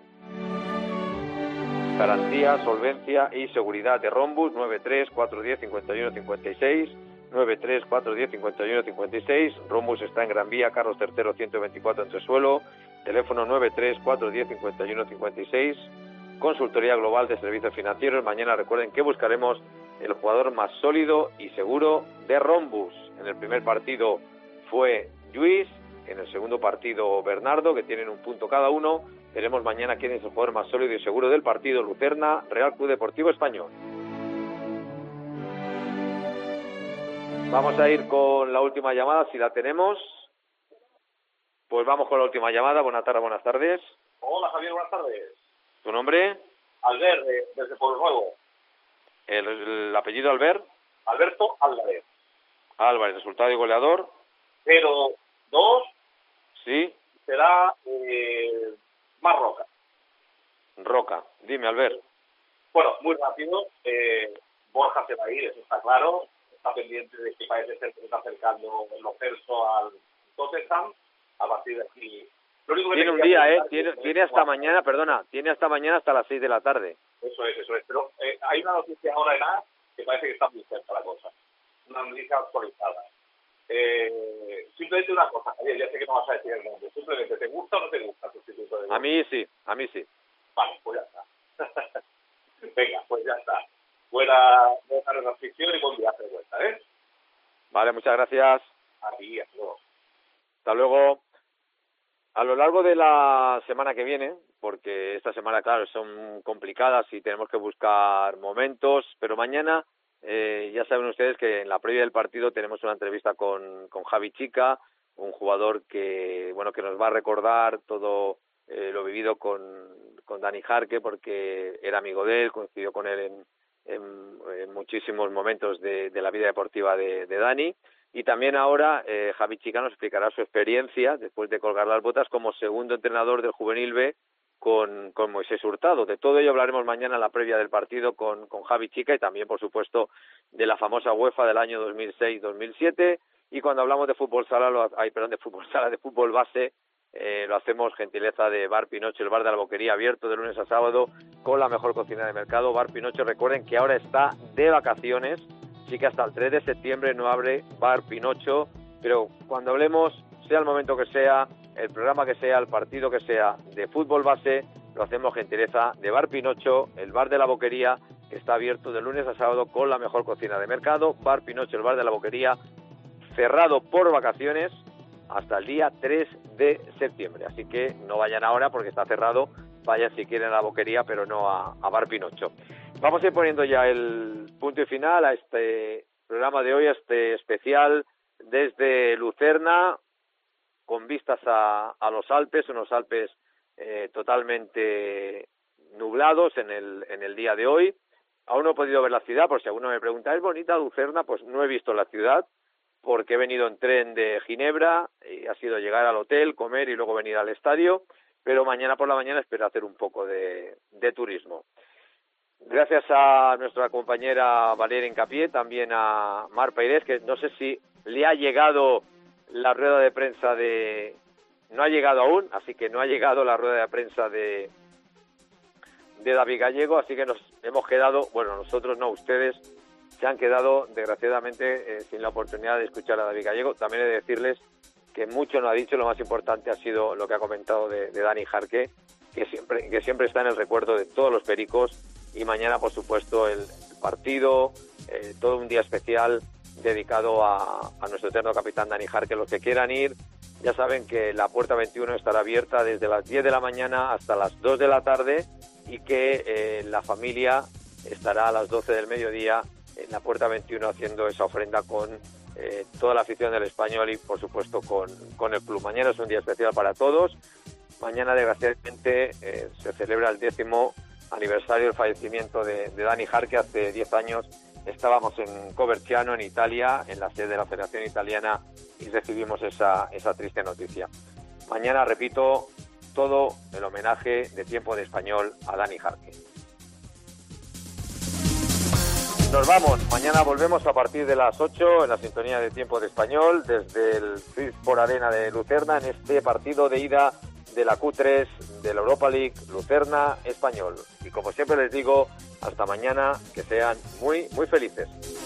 Garantía, solvencia y seguridad de Rombus, 93-410-5156, 93-410-5156. Rombus está en Gran Vía, Carlos III, 124 Entresuelo, teléfono 93-410-5156, consultoría global de servicios financieros. Mañana recuerden que buscaremos el jugador más sólido y seguro de Rombus. En el primer partido fue Luis, en el segundo partido Bernardo, que tienen un punto cada uno. Veremos mañana quién es el jugador más sólido y seguro del partido. Lucerna, Real Club Deportivo Español. Vamos a ir con la última llamada, si la tenemos. Pues vamos con la última llamada. Buenas tardes. Hola Javier, buenas tardes. ¿Tu nombre? Albert, desde Pueblo Nuevo. ¿El apellido Albert? Alberto Álvarez. Álvarez, resultado y goleador. 0-2. Sí. Será Más Roca. Roca. Dime, Albert. Bueno, muy rápido. Borja se va a ir, eso está claro. Está pendiente de que parece ser que se está acercando Lo Celso al Tottenham. A partir de aquí... Tiene un día, tiene hasta mañana, tiene hasta mañana hasta las 6 de la tarde. Eso es. Pero hay una noticia ahora en AS que parece que está muy cerca la cosa. Una noticia actualizada. Simplemente una cosa, Javier, ya sé que no vas a decir el nombre. Simplemente, ¿te gusta o no te gusta el sustituto de... A mí sí. Vale, pues ya está. Venga, pues ya está. Buena retransmisión y buen viaje de vuelta, ¿eh? Vale, muchas gracias. A ti, hasta luego. Hasta luego. A lo largo de la semana que viene, porque esta semana, claro, son complicadas y tenemos que buscar momentos, pero mañana ya saben ustedes que en la previa del partido tenemos una entrevista con Javi Chica, un jugador que nos va a recordar todo lo vivido con Dani Jarque, porque era amigo de él, coincidió con él en muchísimos momentos de la vida deportiva de Dani. Y también ahora Javi Chica nos explicará su experiencia después de colgar las botas como segundo entrenador del Juvenil B con Moisés Hurtado. De todo ello hablaremos mañana en la previa del partido con Javi Chica y también, por supuesto, de la famosa UEFA del año 2006-2007. Y cuando hablamos de fútbol de fútbol base, lo hacemos gentileza de Bar Pinocho, el bar de la Boquería, abierto de lunes a sábado con la mejor cocina de mercado. Bar Pinocho, recuerden que ahora está de vacaciones. Sí que hasta el 3 de septiembre no abre Bar Pinocho, pero cuando hablemos, sea el momento que sea, el programa que sea, el partido que sea de fútbol base, lo hacemos gentileza de Bar Pinocho, el bar de la Boquería, que está abierto de lunes a sábado con la mejor cocina de mercado. Bar Pinocho, el bar de la Boquería, cerrado por vacaciones hasta el día 3 de septiembre. Así que no vayan ahora porque está cerrado, vayan si quieren a la Boquería, pero no a Bar Pinocho. Vamos a ir poniendo ya el punto y final a este programa de hoy, a este especial desde Lucerna, con vistas a los Alpes, unos Alpes totalmente nublados en el día de hoy. Aún no he podido ver la ciudad, por si alguno me pregunta, ¿es bonita Lucerna? Pues no he visto la ciudad, porque he venido en tren de Ginebra, y ha sido llegar al hotel, comer y luego venir al estadio, pero mañana por la mañana espero hacer un poco de turismo. Gracias a nuestra compañera Valeria Hincapié, también a Mar Peirés, que no sé si le ha llegado la rueda de prensa no ha llegado aún, así que no ha llegado la rueda de prensa de David Gallego, así que nos hemos quedado, bueno, nosotros no, ustedes se han quedado desgraciadamente sin la oportunidad de escuchar a David Gallego. También he de decirles que mucho no ha dicho, lo más importante ha sido lo que ha comentado de Dani Jarque, que siempre está en el recuerdo de todos los pericos. Y mañana, por supuesto, el partido, todo un día especial dedicado a nuestro eterno capitán Dani Jarque. Los que quieran ir, ya saben que la puerta 21 estará abierta desde las 10 de la mañana hasta las 2 de la tarde y que la familia estará a las 12 del mediodía en la puerta 21 haciendo esa ofrenda con toda la afición del Español y, por supuesto, con el club. Mañana es un día especial para todos. Mañana, desgraciadamente, se celebra el 10º aniversario del fallecimiento de Dani Jarque. Hace 10 años estábamos en Coverciano, en Italia, en la sede de la Federación Italiana, y recibimos esa triste noticia. Mañana, repito, todo el homenaje de Tiempo de Español a Dani Jarque. Nos vamos, mañana volvemos a partir de las 8 en la sintonía de Tiempo de Español desde el Swiss Sport Arena de Lucerna en este partido de ida de la Q3 de la Europa League Lucerna Español. Y como siempre les digo, hasta mañana, que sean muy, muy felices.